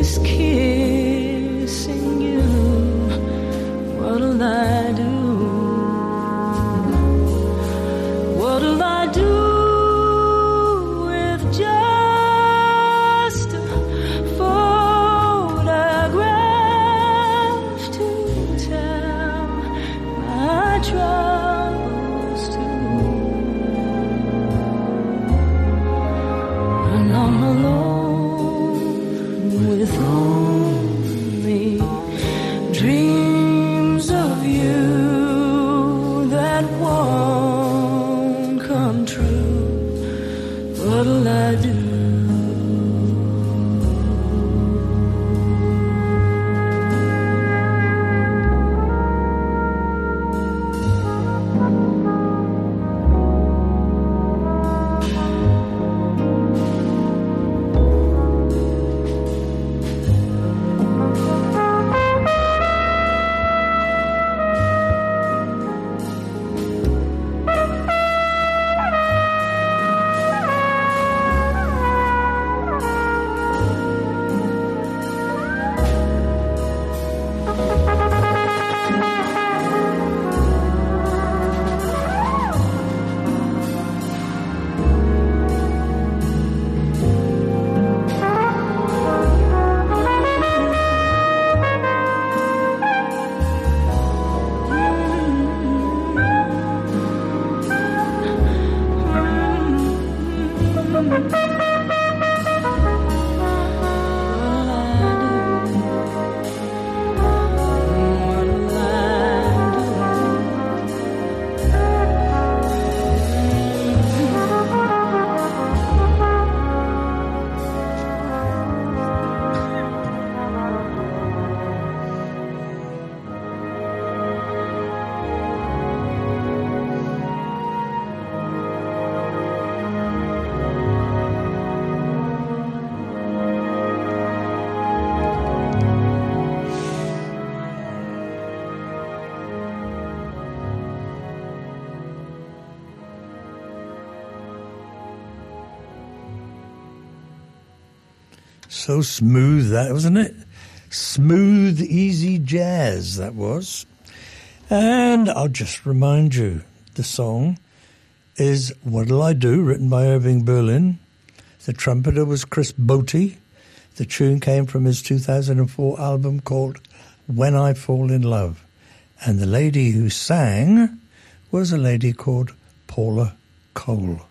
always kissing you. What'll I do? What'll I do with just a photograph to tell my troubles to? And I'm alone with only dreams of you that won't come true. What'll I do? So smooth that, wasn't it? Smooth, easy jazz, that was. And I'll just remind you, the song is What'll I Do, written by Irving Berlin. The trumpeter was Chris Botti. The tune came from his 2004 album called When I Fall in Love. And the lady who sang was a lady called Paula Cole.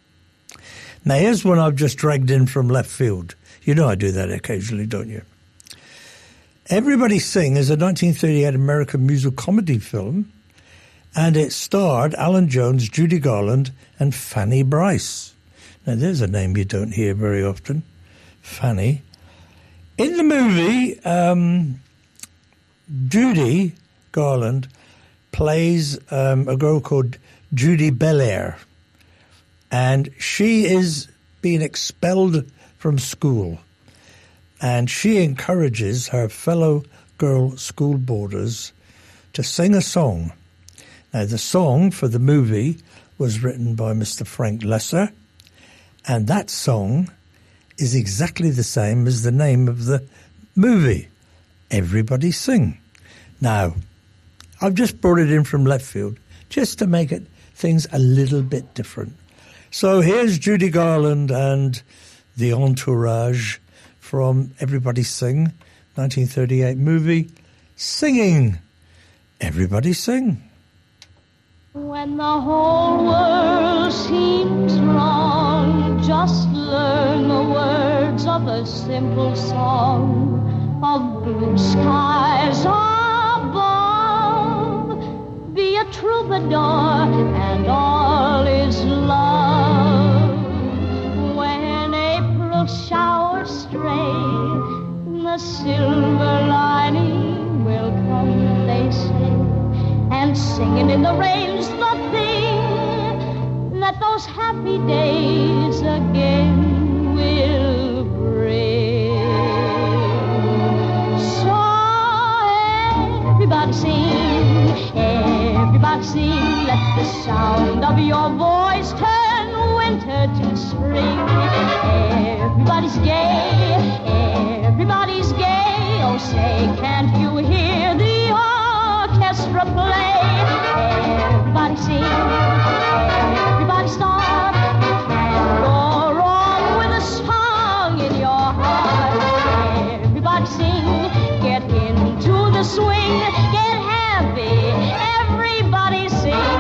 Now here's one I've just dragged in from left field. You know I do that occasionally, don't you? Everybody Sing is a 1938 American musical comedy film, and it starred Alan Jones, Judy Garland, and Fanny Brice. Now, there's a name you don't hear very often, Fanny. In the movie, Judy Garland plays a girl called Judy Belair, and she is being expelled from school, and she encourages her fellow girl school boarders to sing a song. Now, the song for the movie was written by Mr. Frank Lesser, and that song is exactly the same as the name of the movie, Everybody Sing. Now, I've just brought it in from left field just to make things a little bit different. So here's Judy Garland and the Entourage from Everybody Sing, 1938 movie, singing Everybody Sing. When the whole world seems wrong, just learn the words of a simple song of blue skies above. Be a troubadour and all is love. When April showers stray, the silver lining will come, they say. And singing in the rain's the thing that those happy days again will bring. So everybody sing, let the sound of your voice turn with winter to spring. Everybody's gay, everybody's gay. Oh, say, can't you hear the orchestra play? Everybody sing, everybody start. You can't go wrong with a song in your heart. Everybody sing, get into the swing, get happy. Everybody sing,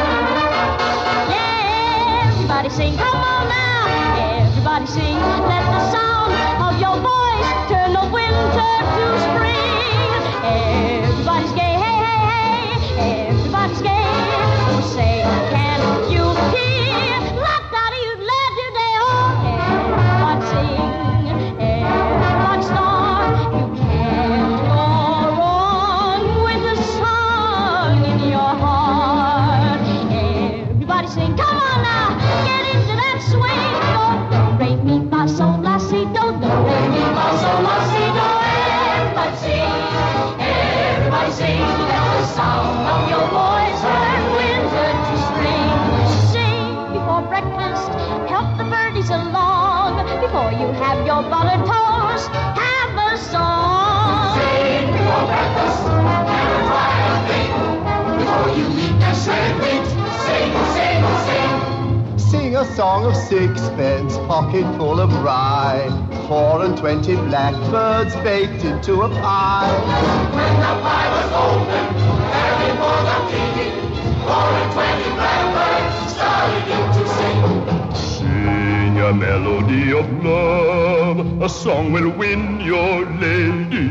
yeah, everybody sing. Come on now, everybody sing. Let the sound of your voice turn the winter to spring. Everybody's gay, hey, hey, hey. Everybody's gay. Oh, say, can you hear? La-da-dee-la-dee-day-oh. Everybody sing, everybody start. You can't go wrong with a song in your heart. Everybody sing, come on now, get into that swing. Do, re, mi, fa, sol, la, si, do, re, mi, fa, sol, la, si, do. Everybody sing, everybody sing. Let the sound of your voice turn winter to spring. Sing before breakfast, help the birdies along. Before you have your buttered toast, have a song. Sing before breakfast, never try a thing. Before you eat that shredded wheat, sing, sing, sing. Sing a song of sixpence, pocket full of rye. 24 blackbirds baked into a pie. When the pie was open, and before the king, 24 blackbirds started in to sing. Sing a melody of love, a song will win your lady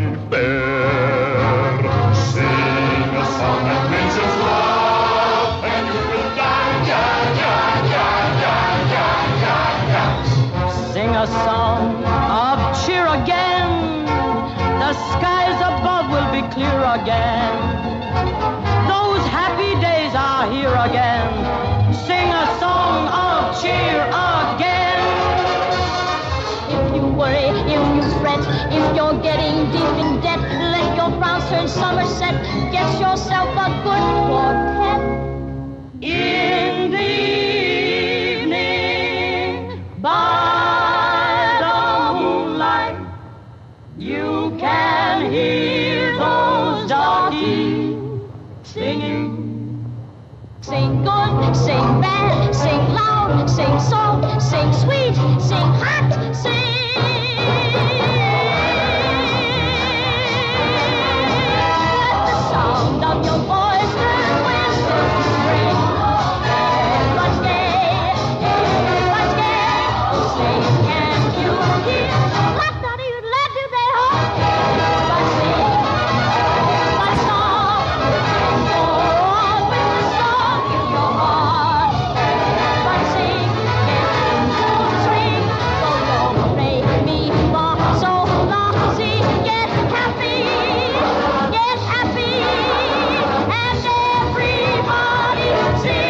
fair. Sing a song that mentions love, and you will die, yeah, yeah, yeah, yeah, yeah, yeah, yeah. Sing a song of cheer again. The skies above will be clear again. Those happy days are here again. Sing a song of cheer again. If you worry, if you fret, if you're getting deep in debt, let your frowns turn Somerset. Get yourself a good quartet. In the evening, by the moonlight, you can hear those darkies singing. Sing good, sing bad, sing loud, sing soft, sing sweet, sing hot, sing. Let the sound of your voice turn winter to spring. Everyone's gay, everyone's gay. Oh, say, can you hear? La-da-dee-la-dee-day-ho. Everybody sing, everybody stop. Go on with the song in your heart. Everybody sing, get into the swing. Go, do, re, mi, fa, sol, la, si. Get happy, and everybody sing.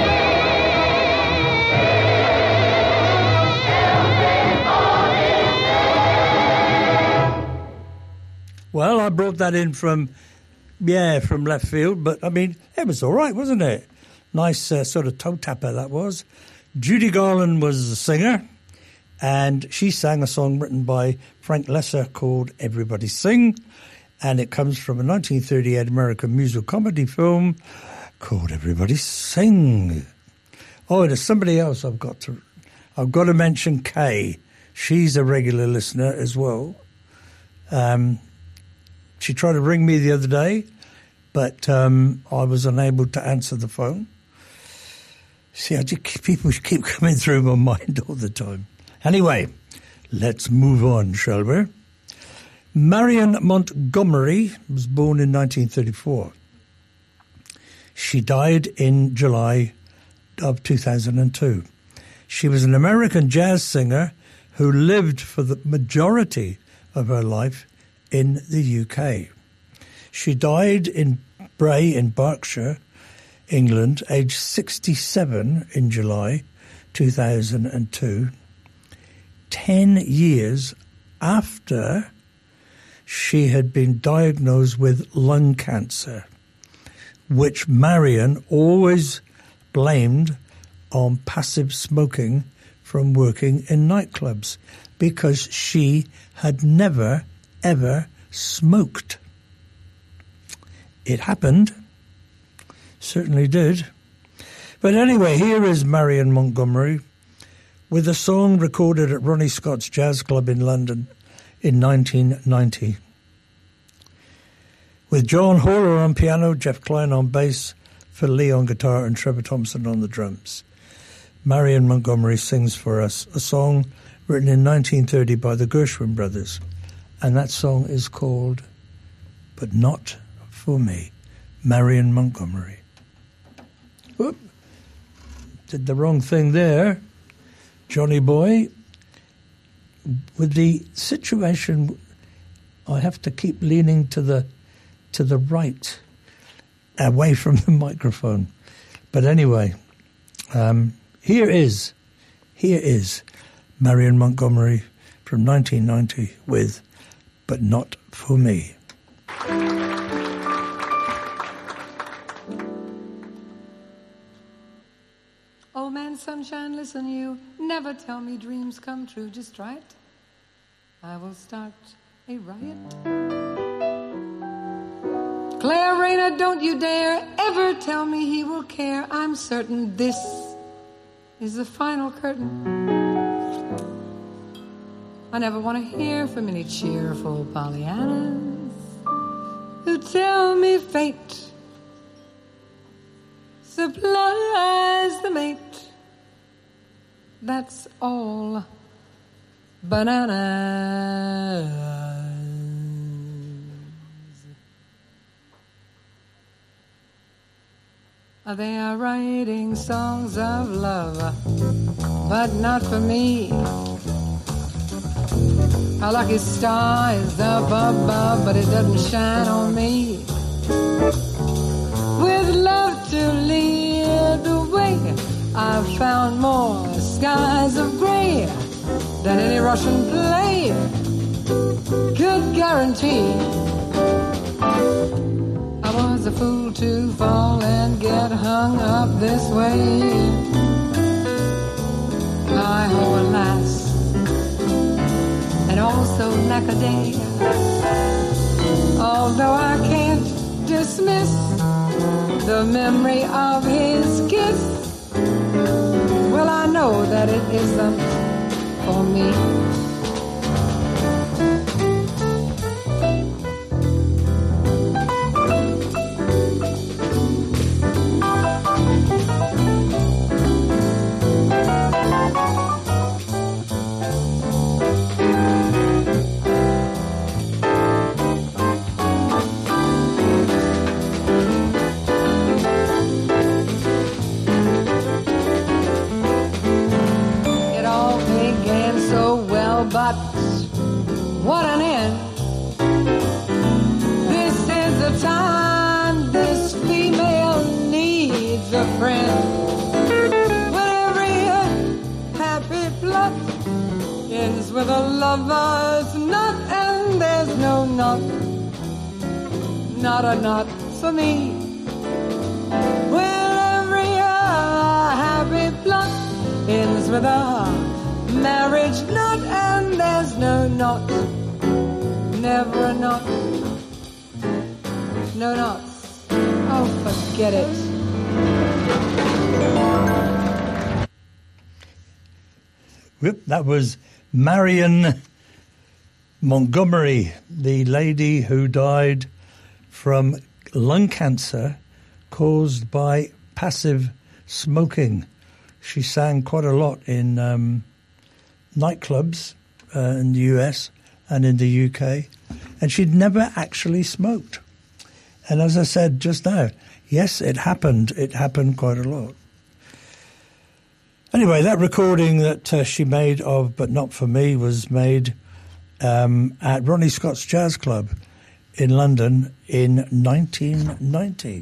Well, I brought that in from left field, but I mean, it was all right, wasn't it? Nice sort of toe tapper that was. Judy Garland was the singer, and she sang a song written by Frank Lesser called Everybody Sing, and it comes from a 1938 American musical comedy film called Everybody Sing. Oh, there's somebody else I've got to mention, Kay. She's a regular listener as well. She tried to ring me the other day, but I was unable to answer the phone. See, people keep coming through my mind all the time. Anyway, let's move on, shall we? Marion Montgomery was born in 1934. She died in July of 2002. She was an American jazz singer who lived for the majority of her life in the UK. She died in Bray in Berkshire, England, aged 67 in July 2002, 10 years after she had been diagnosed with lung cancer, which Marion always blamed on passive smoking from working in nightclubs because she had never, ever smoked. It happened. Certainly did. But anyway, here is Marion Montgomery with a song recorded at Ronnie Scott's Jazz Club in London in 1990. With John Horler on piano, Jeff Klein on bass, Phil Lee on guitar and Trevor Thompson on the drums. Marion Montgomery sings for us a song written in 1930 by the Gershwin brothers. And that song is called But Not For Me. Marion Montgomery. Whoop. Did the wrong thing there. Johnny Boy. With the situation, I have to keep leaning to the right, away from the microphone. But anyway, here is Marion Montgomery from 1990 with But Not For Me. Old man sunshine, listen, you never tell me dreams come true just right. I will start a riot. Claire Rayner, don't you dare ever tell me he will care. I'm certain this is the final curtain. I never want to hear from any cheerful Pollyannas who tell me fate supplies the mate. That's all bananas. They are writing songs of love, but not for me. A lucky star is up above, but it doesn't shine on me. With love to lead the way, I've found more skies of gray than any Russian play could guarantee. I was a fool to fall and get hung up this way. I hope alas, and also lack a day. Although I can't dismiss the memory of his kiss, well, I know that it isn't for me. But what an end. This is the time this female needs a friend. When every happy plot ends with a lover's knot, and there's no knot, not a knot for me. When every happy plot ends with a marriage knot, and there's no knot, never a knot, no knots. Oh, forget it. Whoop, that was Marion Montgomery, the lady who died from lung cancer caused by passive smoking. She sang quite a lot in nightclubs in the US and in the UK, and she'd never actually smoked. And as I said just now, yes, it happened. It happened quite a lot. Anyway, that recording that she made of But Not For Me was made at Ronnie Scott's Jazz Club in London in 1990.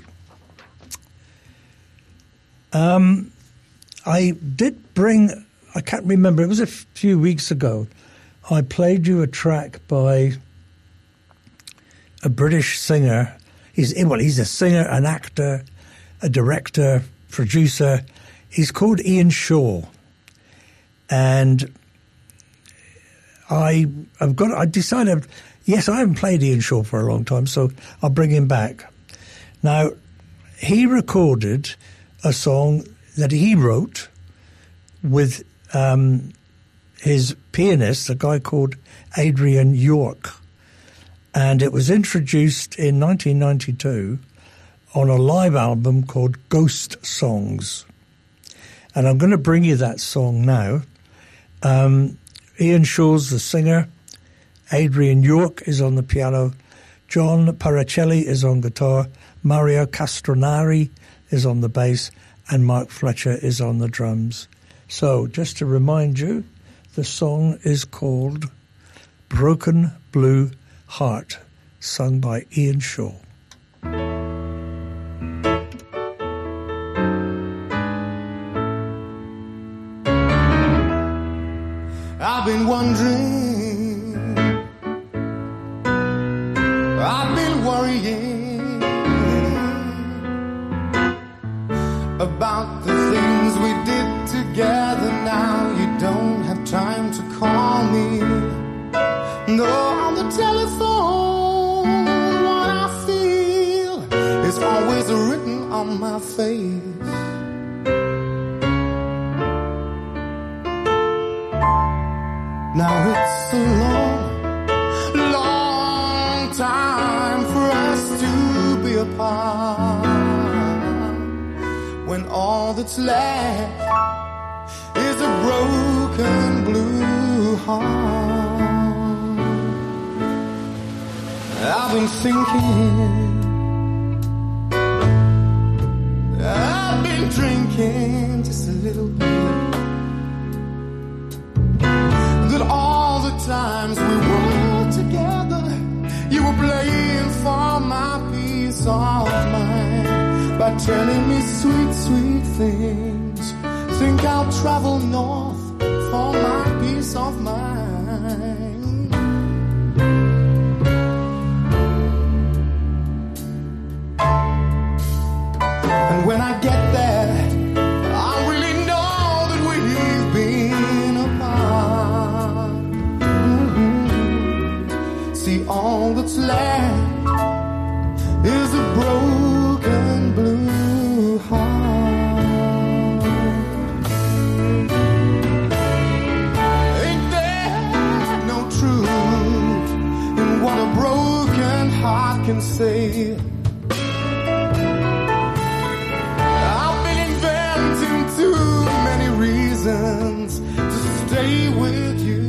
I did bring... I can't remember, it was a few weeks ago, I played you a track by a British singer. He's a singer, an actor, a director, producer. He's called Ian Shaw. And I decided, yes, I haven't played Ian Shaw for a long time, so I'll bring him back. Now, he recorded a song that he wrote with his pianist, a guy called Adrian York. And it was introduced in 1992 on a live album called Ghost Songs. And I'm going to bring you that song now. Ian Shaw's the singer. Adrian York is on the piano. John Paracelli is on guitar. Mario Castronari is on the bass. And Mark Fletcher is on the drums. So, just to remind you, the song is called Broken Blue Heart, sung by Ian Shaw. I've been wondering, I've been worrying about the things we did together. Now you don't have time to call me. No, on the telephone, what I feel is always written on my face. Now it's a long, long time for us to be apart, when all that's left is a broken blue heart. I've been thinking, I've been drinking just a little bit, that all the times we were together, you were playing for my peace of mind by telling me sweet, sweet things. Think I'll travel north for my peace of mind. And when I get there, I really know that we've been apart. See, all that's left is a broken blue heart. Ain't there no truth in what a broken heart can say? Too many reasons to stay with you.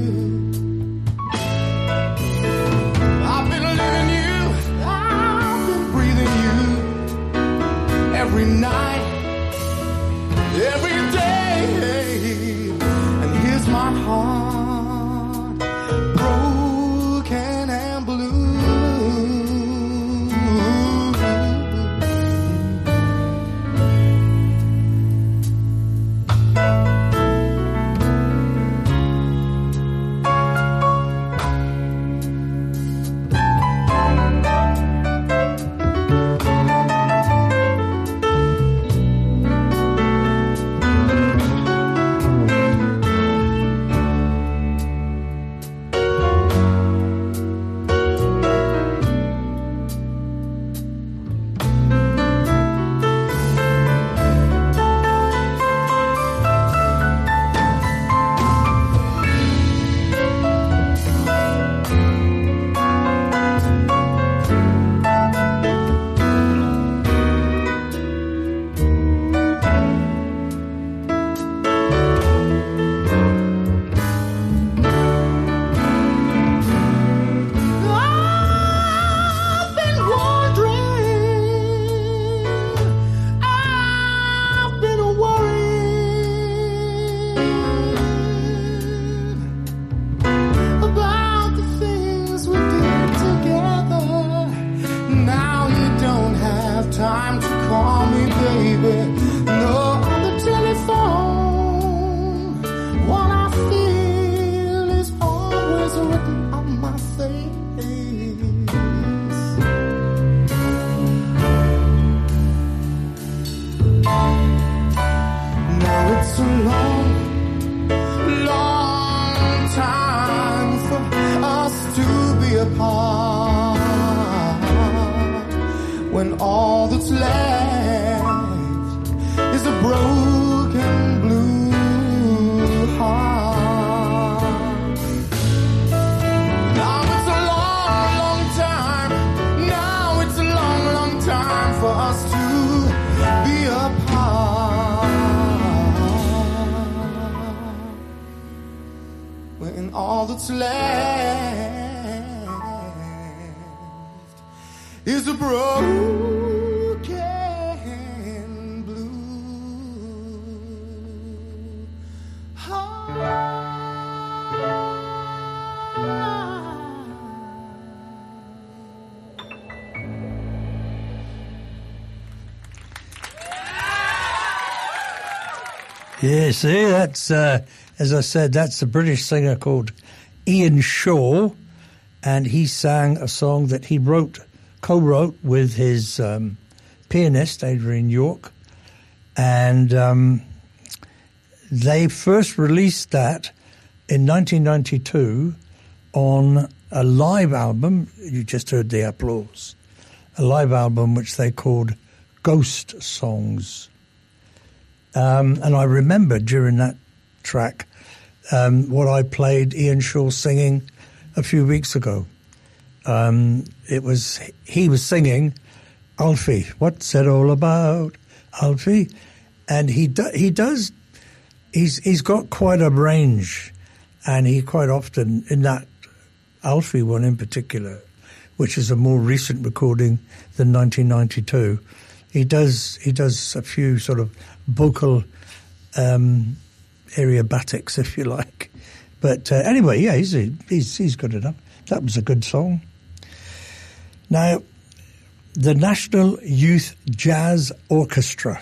I've been living you, I've been breathing you every night, every day. And here's my heart, broken and blue. when all that's left is a broken blue heart. Now it's a long, long time. Now it's a long, long time for us to be apart. When all that's left is a broken blue heart. Yeah, see, that's, as I said, that's a British singer called Ian Shaw, and he sang a song that he co-wrote with his pianist, Adrian York, and they first released that in 1992 on a live album. You just heard the applause. A live album which they called Ghost Songs. And I remember during that track what I played Ian Shaw singing a few weeks ago. He was singing Alfie, what's it all about, Alfie? And he's got quite a range, and he quite often, in that Alfie one in particular, which is a more recent recording than 1992, he does a few sort of vocal aerobatics, if you like. But anyway, yeah, he's good enough. That was a good song. Now, the National Youth Jazz Orchestra,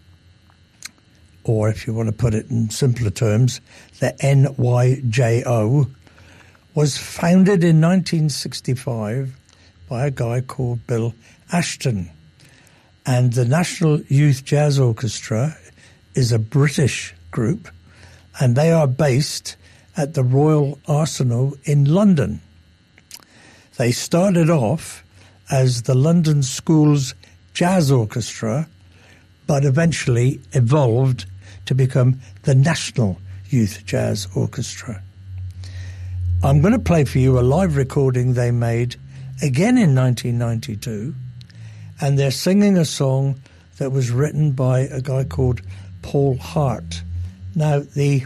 or if you want to put it in simpler terms, the NYJO, was founded in 1965 by a guy called Bill Ashton. And the National Youth Jazz Orchestra is a British group, and they are based at the Royal Arsenal in London. They started off as the London School's Jazz Orchestra, but eventually evolved to become the National Youth Jazz Orchestra. I'm going to play for you a live recording they made again in 1992, and they're singing a song that was written by a guy called Paul Hart. Now, the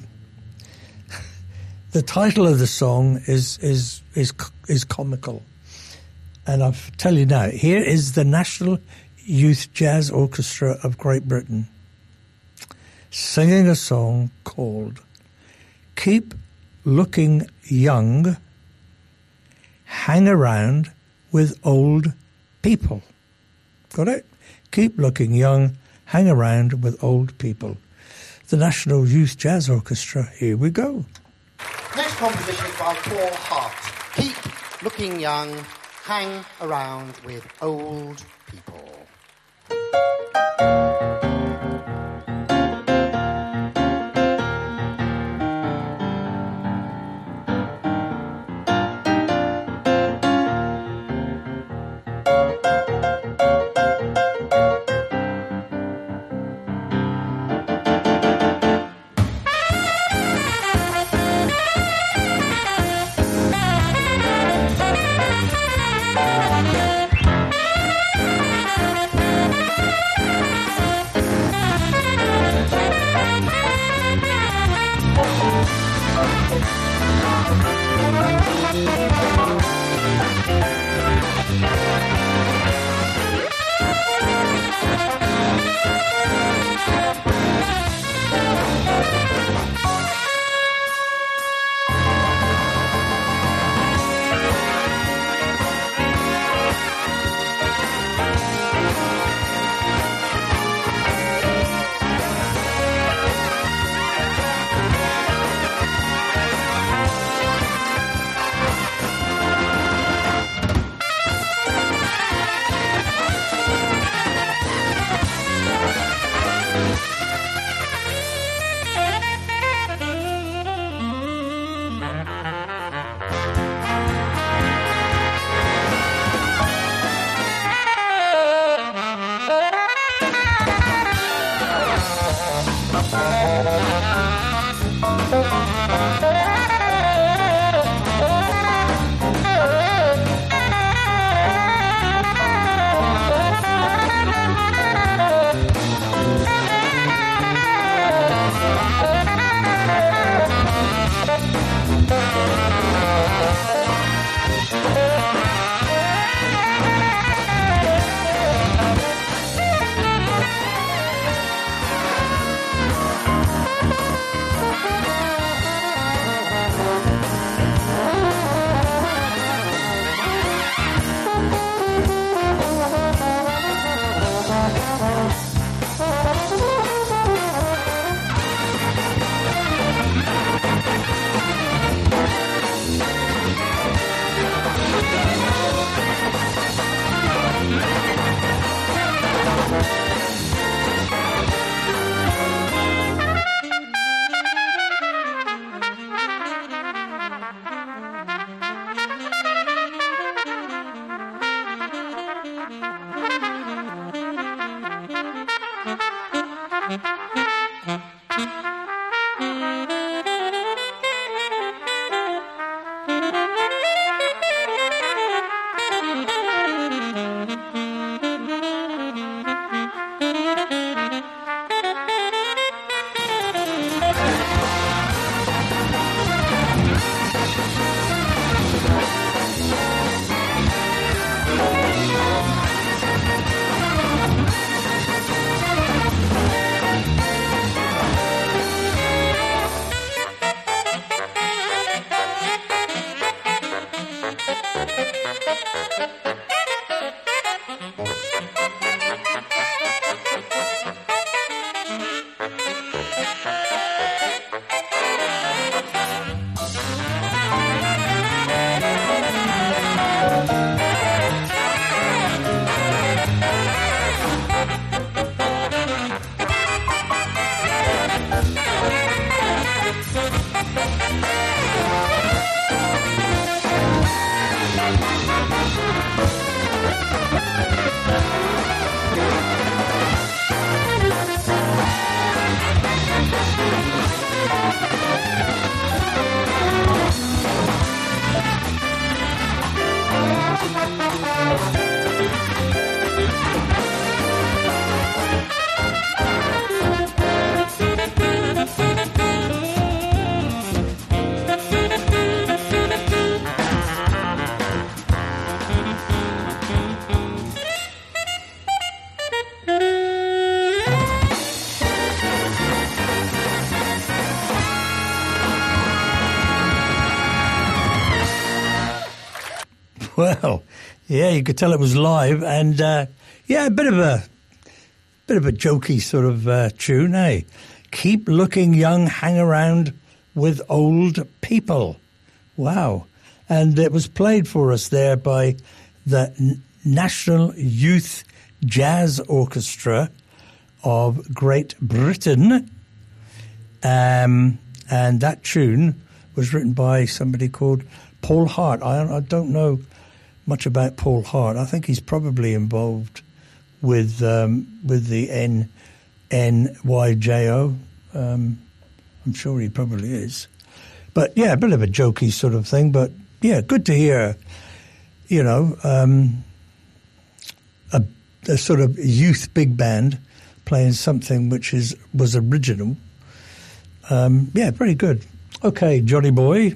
title of the song is comical, and I'll tell you now. Here is the National Youth Jazz Orchestra of Great Britain singing a song called "Keep Looking Young, Hang Around with Old People." Got it? Keep looking young, hang around with old people. The National Youth Jazz Orchestra, here we go. Next composition by Paul Hart. Keep looking young, hang around with old people. Well, yeah, you could tell it was live, and yeah, a bit of a jokey sort of tune, eh? Keep looking young, hang around with old people. Wow. And it was played for us there by the National Youth Jazz Orchestra of Great Britain. And that tune was written by somebody called Paul Hart. I don't know much about Paul Hart. I think he's probably involved with the NYJO. I'm sure he probably is. But yeah, a bit of a jokey sort of thing. But yeah, good to hear, you know, a sort of youth big band playing something which was original. Yeah, pretty good. Okay, Johnny Boy.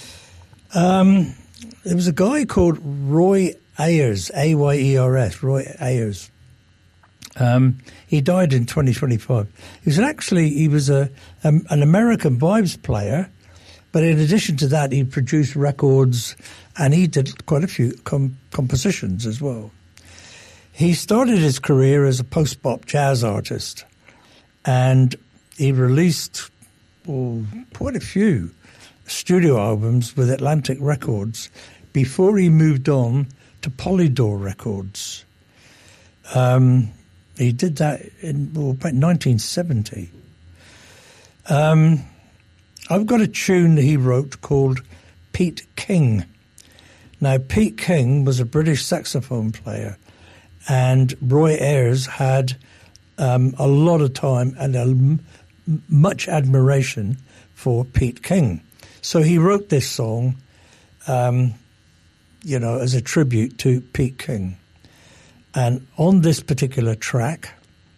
There was a guy called Roy Ayers, Ayers, Roy Ayers. He died in 2025. He was an American vibes player, but in addition to that, he produced records and he did quite a few compositions as well. He started his career as a post-bop jazz artist, and he released quite a few studio albums with Atlantic Records before he moved on to Polydor Records. He did that in about 1970. I've got a tune that he wrote called Pete King. Now, Pete King was a British saxophone player, and Roy Ayers had a lot of time and much admiration for Pete King. So he wrote this song, you know, as a tribute to Pete King. And on this particular track,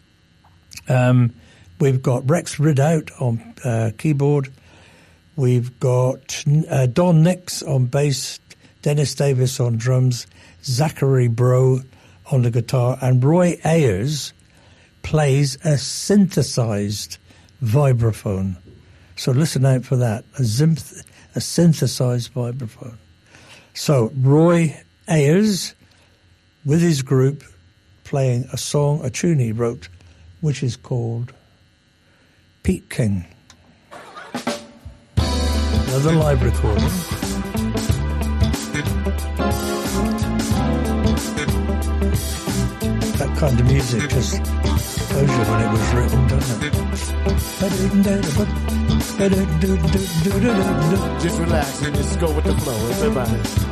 we've got Rex Ridout on keyboard. We've got Don Nix on bass, Dennis Davis on drums, Zachary Bro on the guitar, and Roy Ayers plays a synthesized vibraphone. So listen out for that, a synthesized vibraphone. So Roy Ayers with his group playing a tune he wrote, which is called Pete King. Another live recording. That kind of music just tells you when it was written, doesn't it? Just relax and just go with the flow, everybody.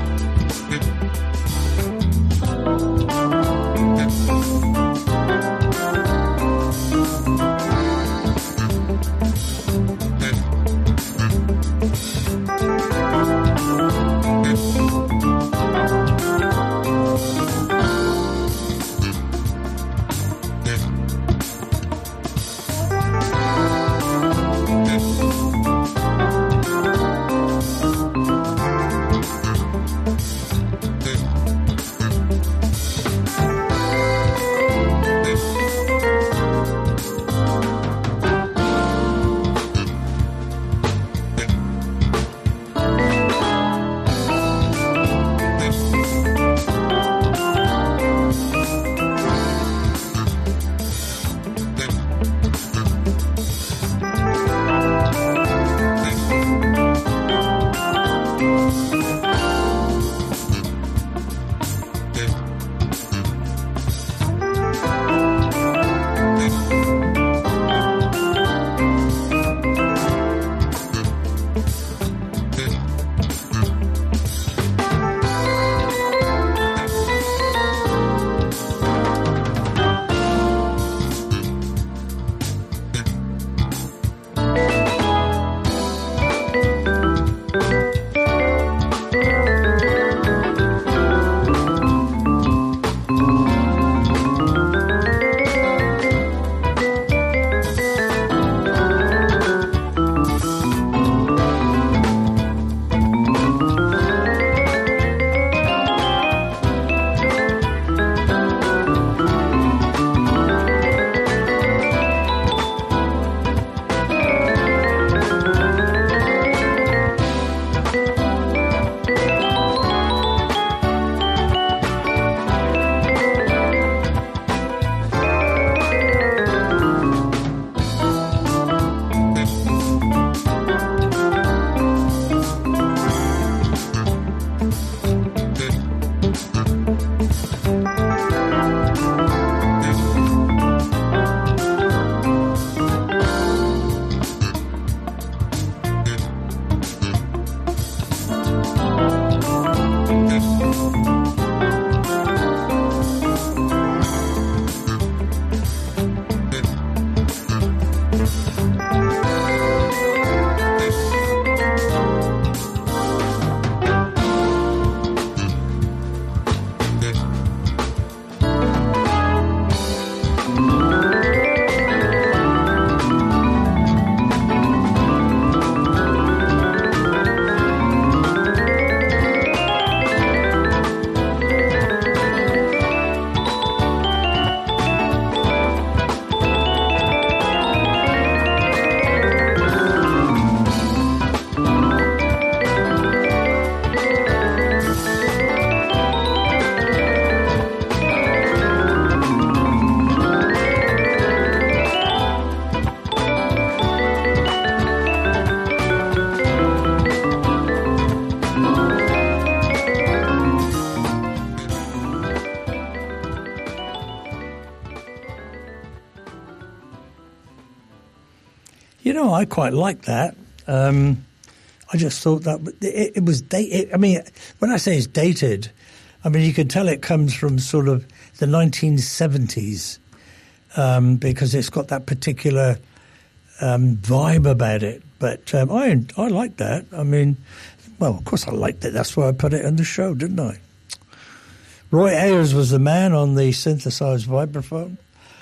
You know, I quite like that. I just thought that it was dated. I mean, when I say it's dated, I mean, you can tell it comes from sort of the 1970s because it's got that particular vibe about it. But I like that. I mean, well, of course I liked it. That's why I put it on the show, didn't I? Roy Ayers was the man on the synthesized vibraphone.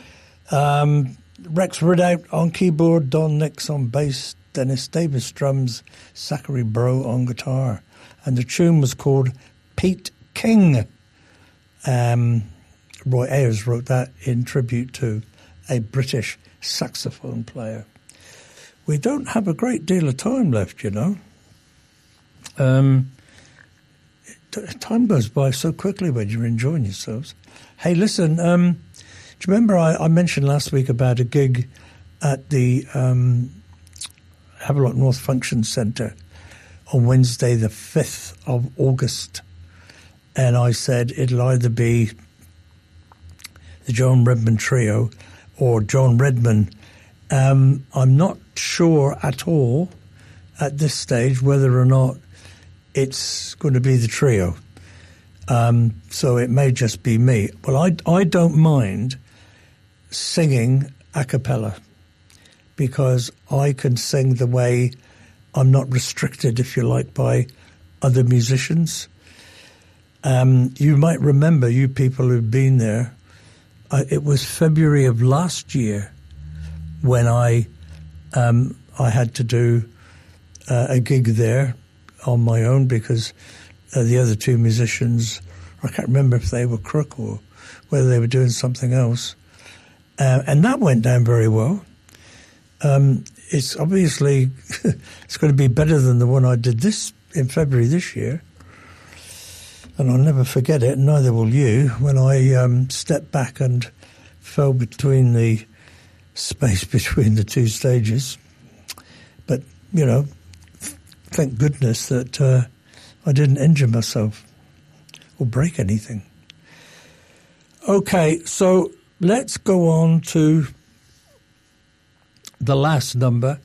Rex Ridout on keyboard, Don Nix on bass, Dennis Davis drums, Zachary Bro on guitar. And the tune was called Pete King. Roy Ayers wrote that in tribute to a British saxophone player. We don't have a great deal of time left, you know. Time goes by so quickly when you're enjoying yourselves. Hey, listen, do you remember I mentioned last week about a gig at the Havelock North Function Centre on Wednesday the 5th of August? And I said it'll either be the John Redman Trio or John Redman. I'm not sure at all at this stage whether or not it's going to be the trio. So it may just be me. Well, I don't mind singing a cappella because I can sing the way I'm not restricted, if you like, by other musicians. You might remember, you people who've been there, it was February of last year when I had to do a gig there on my own because the other two musicians, I can't remember if they were Crook or whether they were doing something else. And that went down very well. It's obviously, it's going to be better than the one I did in February this year. And I'll never forget it, and neither will you, when I stepped back and fell between the space between the two stages. But, you know, thank goodness that I didn't injure myself or break anything. Okay, so let's go on to the last number.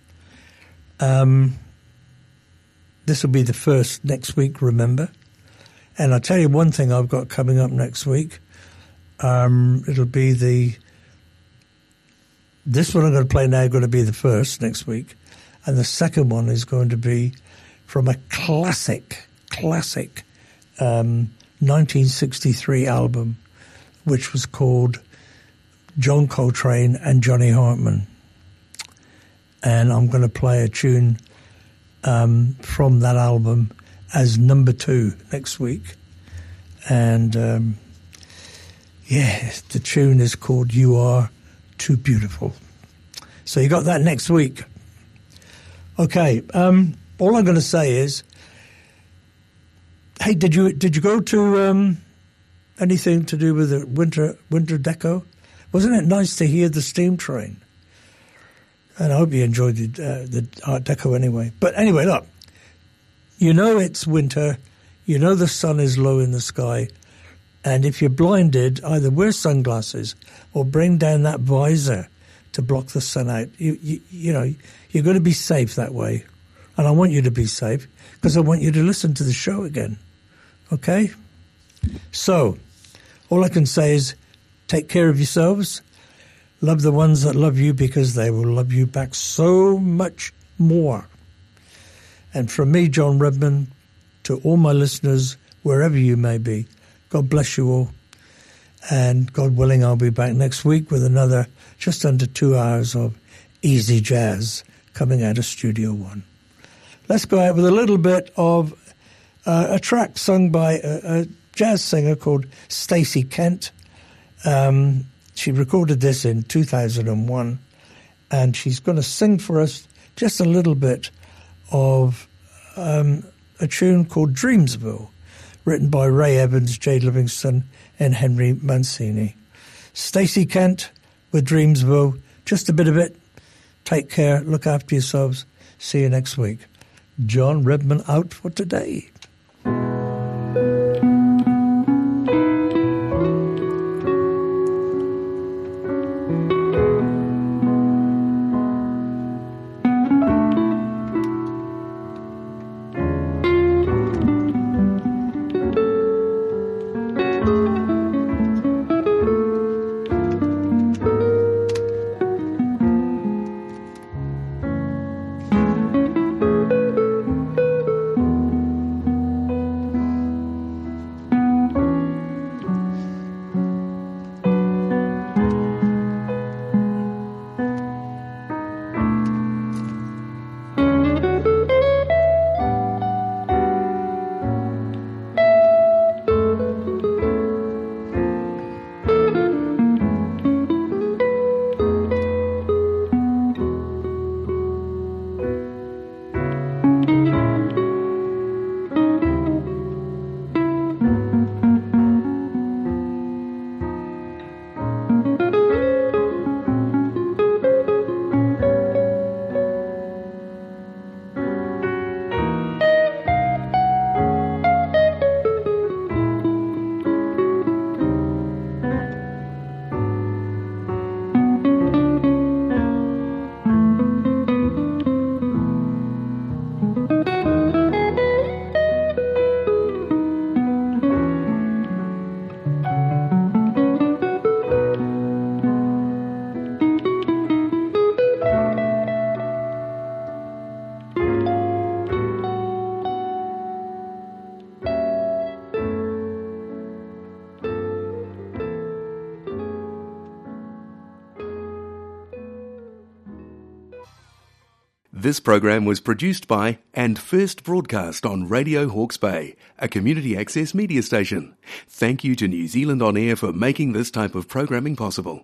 This will be the first next week, remember? And I'll tell you one thing I've got coming up next week. It'll be this one I'm going to play now is going to be the first next week. And the second one is going to be from a classic 1963 album, which was called John Coltrane and Johnny Hartman. And I'm going to play a tune from that album as number 2 next week. And, the tune is called You Are Too Beautiful. So you got that next week. Okay, all I'm going to say is, hey, did you go to anything to do with the winter deco? Wasn't it nice to hear the steam train? And I hope you enjoyed the Art Deco anyway. But anyway, look, you know it's winter, you know the sun is low in the sky, and if you're blinded, either wear sunglasses or bring down that visor to block the sun out. You know, you're going to be safe that way. And I want you to be safe because I want you to listen to the show again. Okay? So, all I can say is take care of yourselves. Love the ones that love you because they will love you back so much more. And from me, John Redman, to all my listeners, wherever you may be, God bless you all. And God willing, I'll be back next week with another just under 2 hours of easy jazz coming out of Studio One. Let's go out with a little bit of a track sung by a jazz singer called Stacey Kent. She recorded this in 2001, and she's going to sing for us just a little bit of a tune called Dreamsville, written by Ray Evans, Jay Livingston, and Henry Mancini. Stacey Kent with Dreamsville, just a bit of it. Take care, look after yourselves. See you next week. John Redman out for today. This program was produced by and first broadcast on Radio Hawke's Bay, a community access media station. Thank you to New Zealand On Air for making this type of programming possible.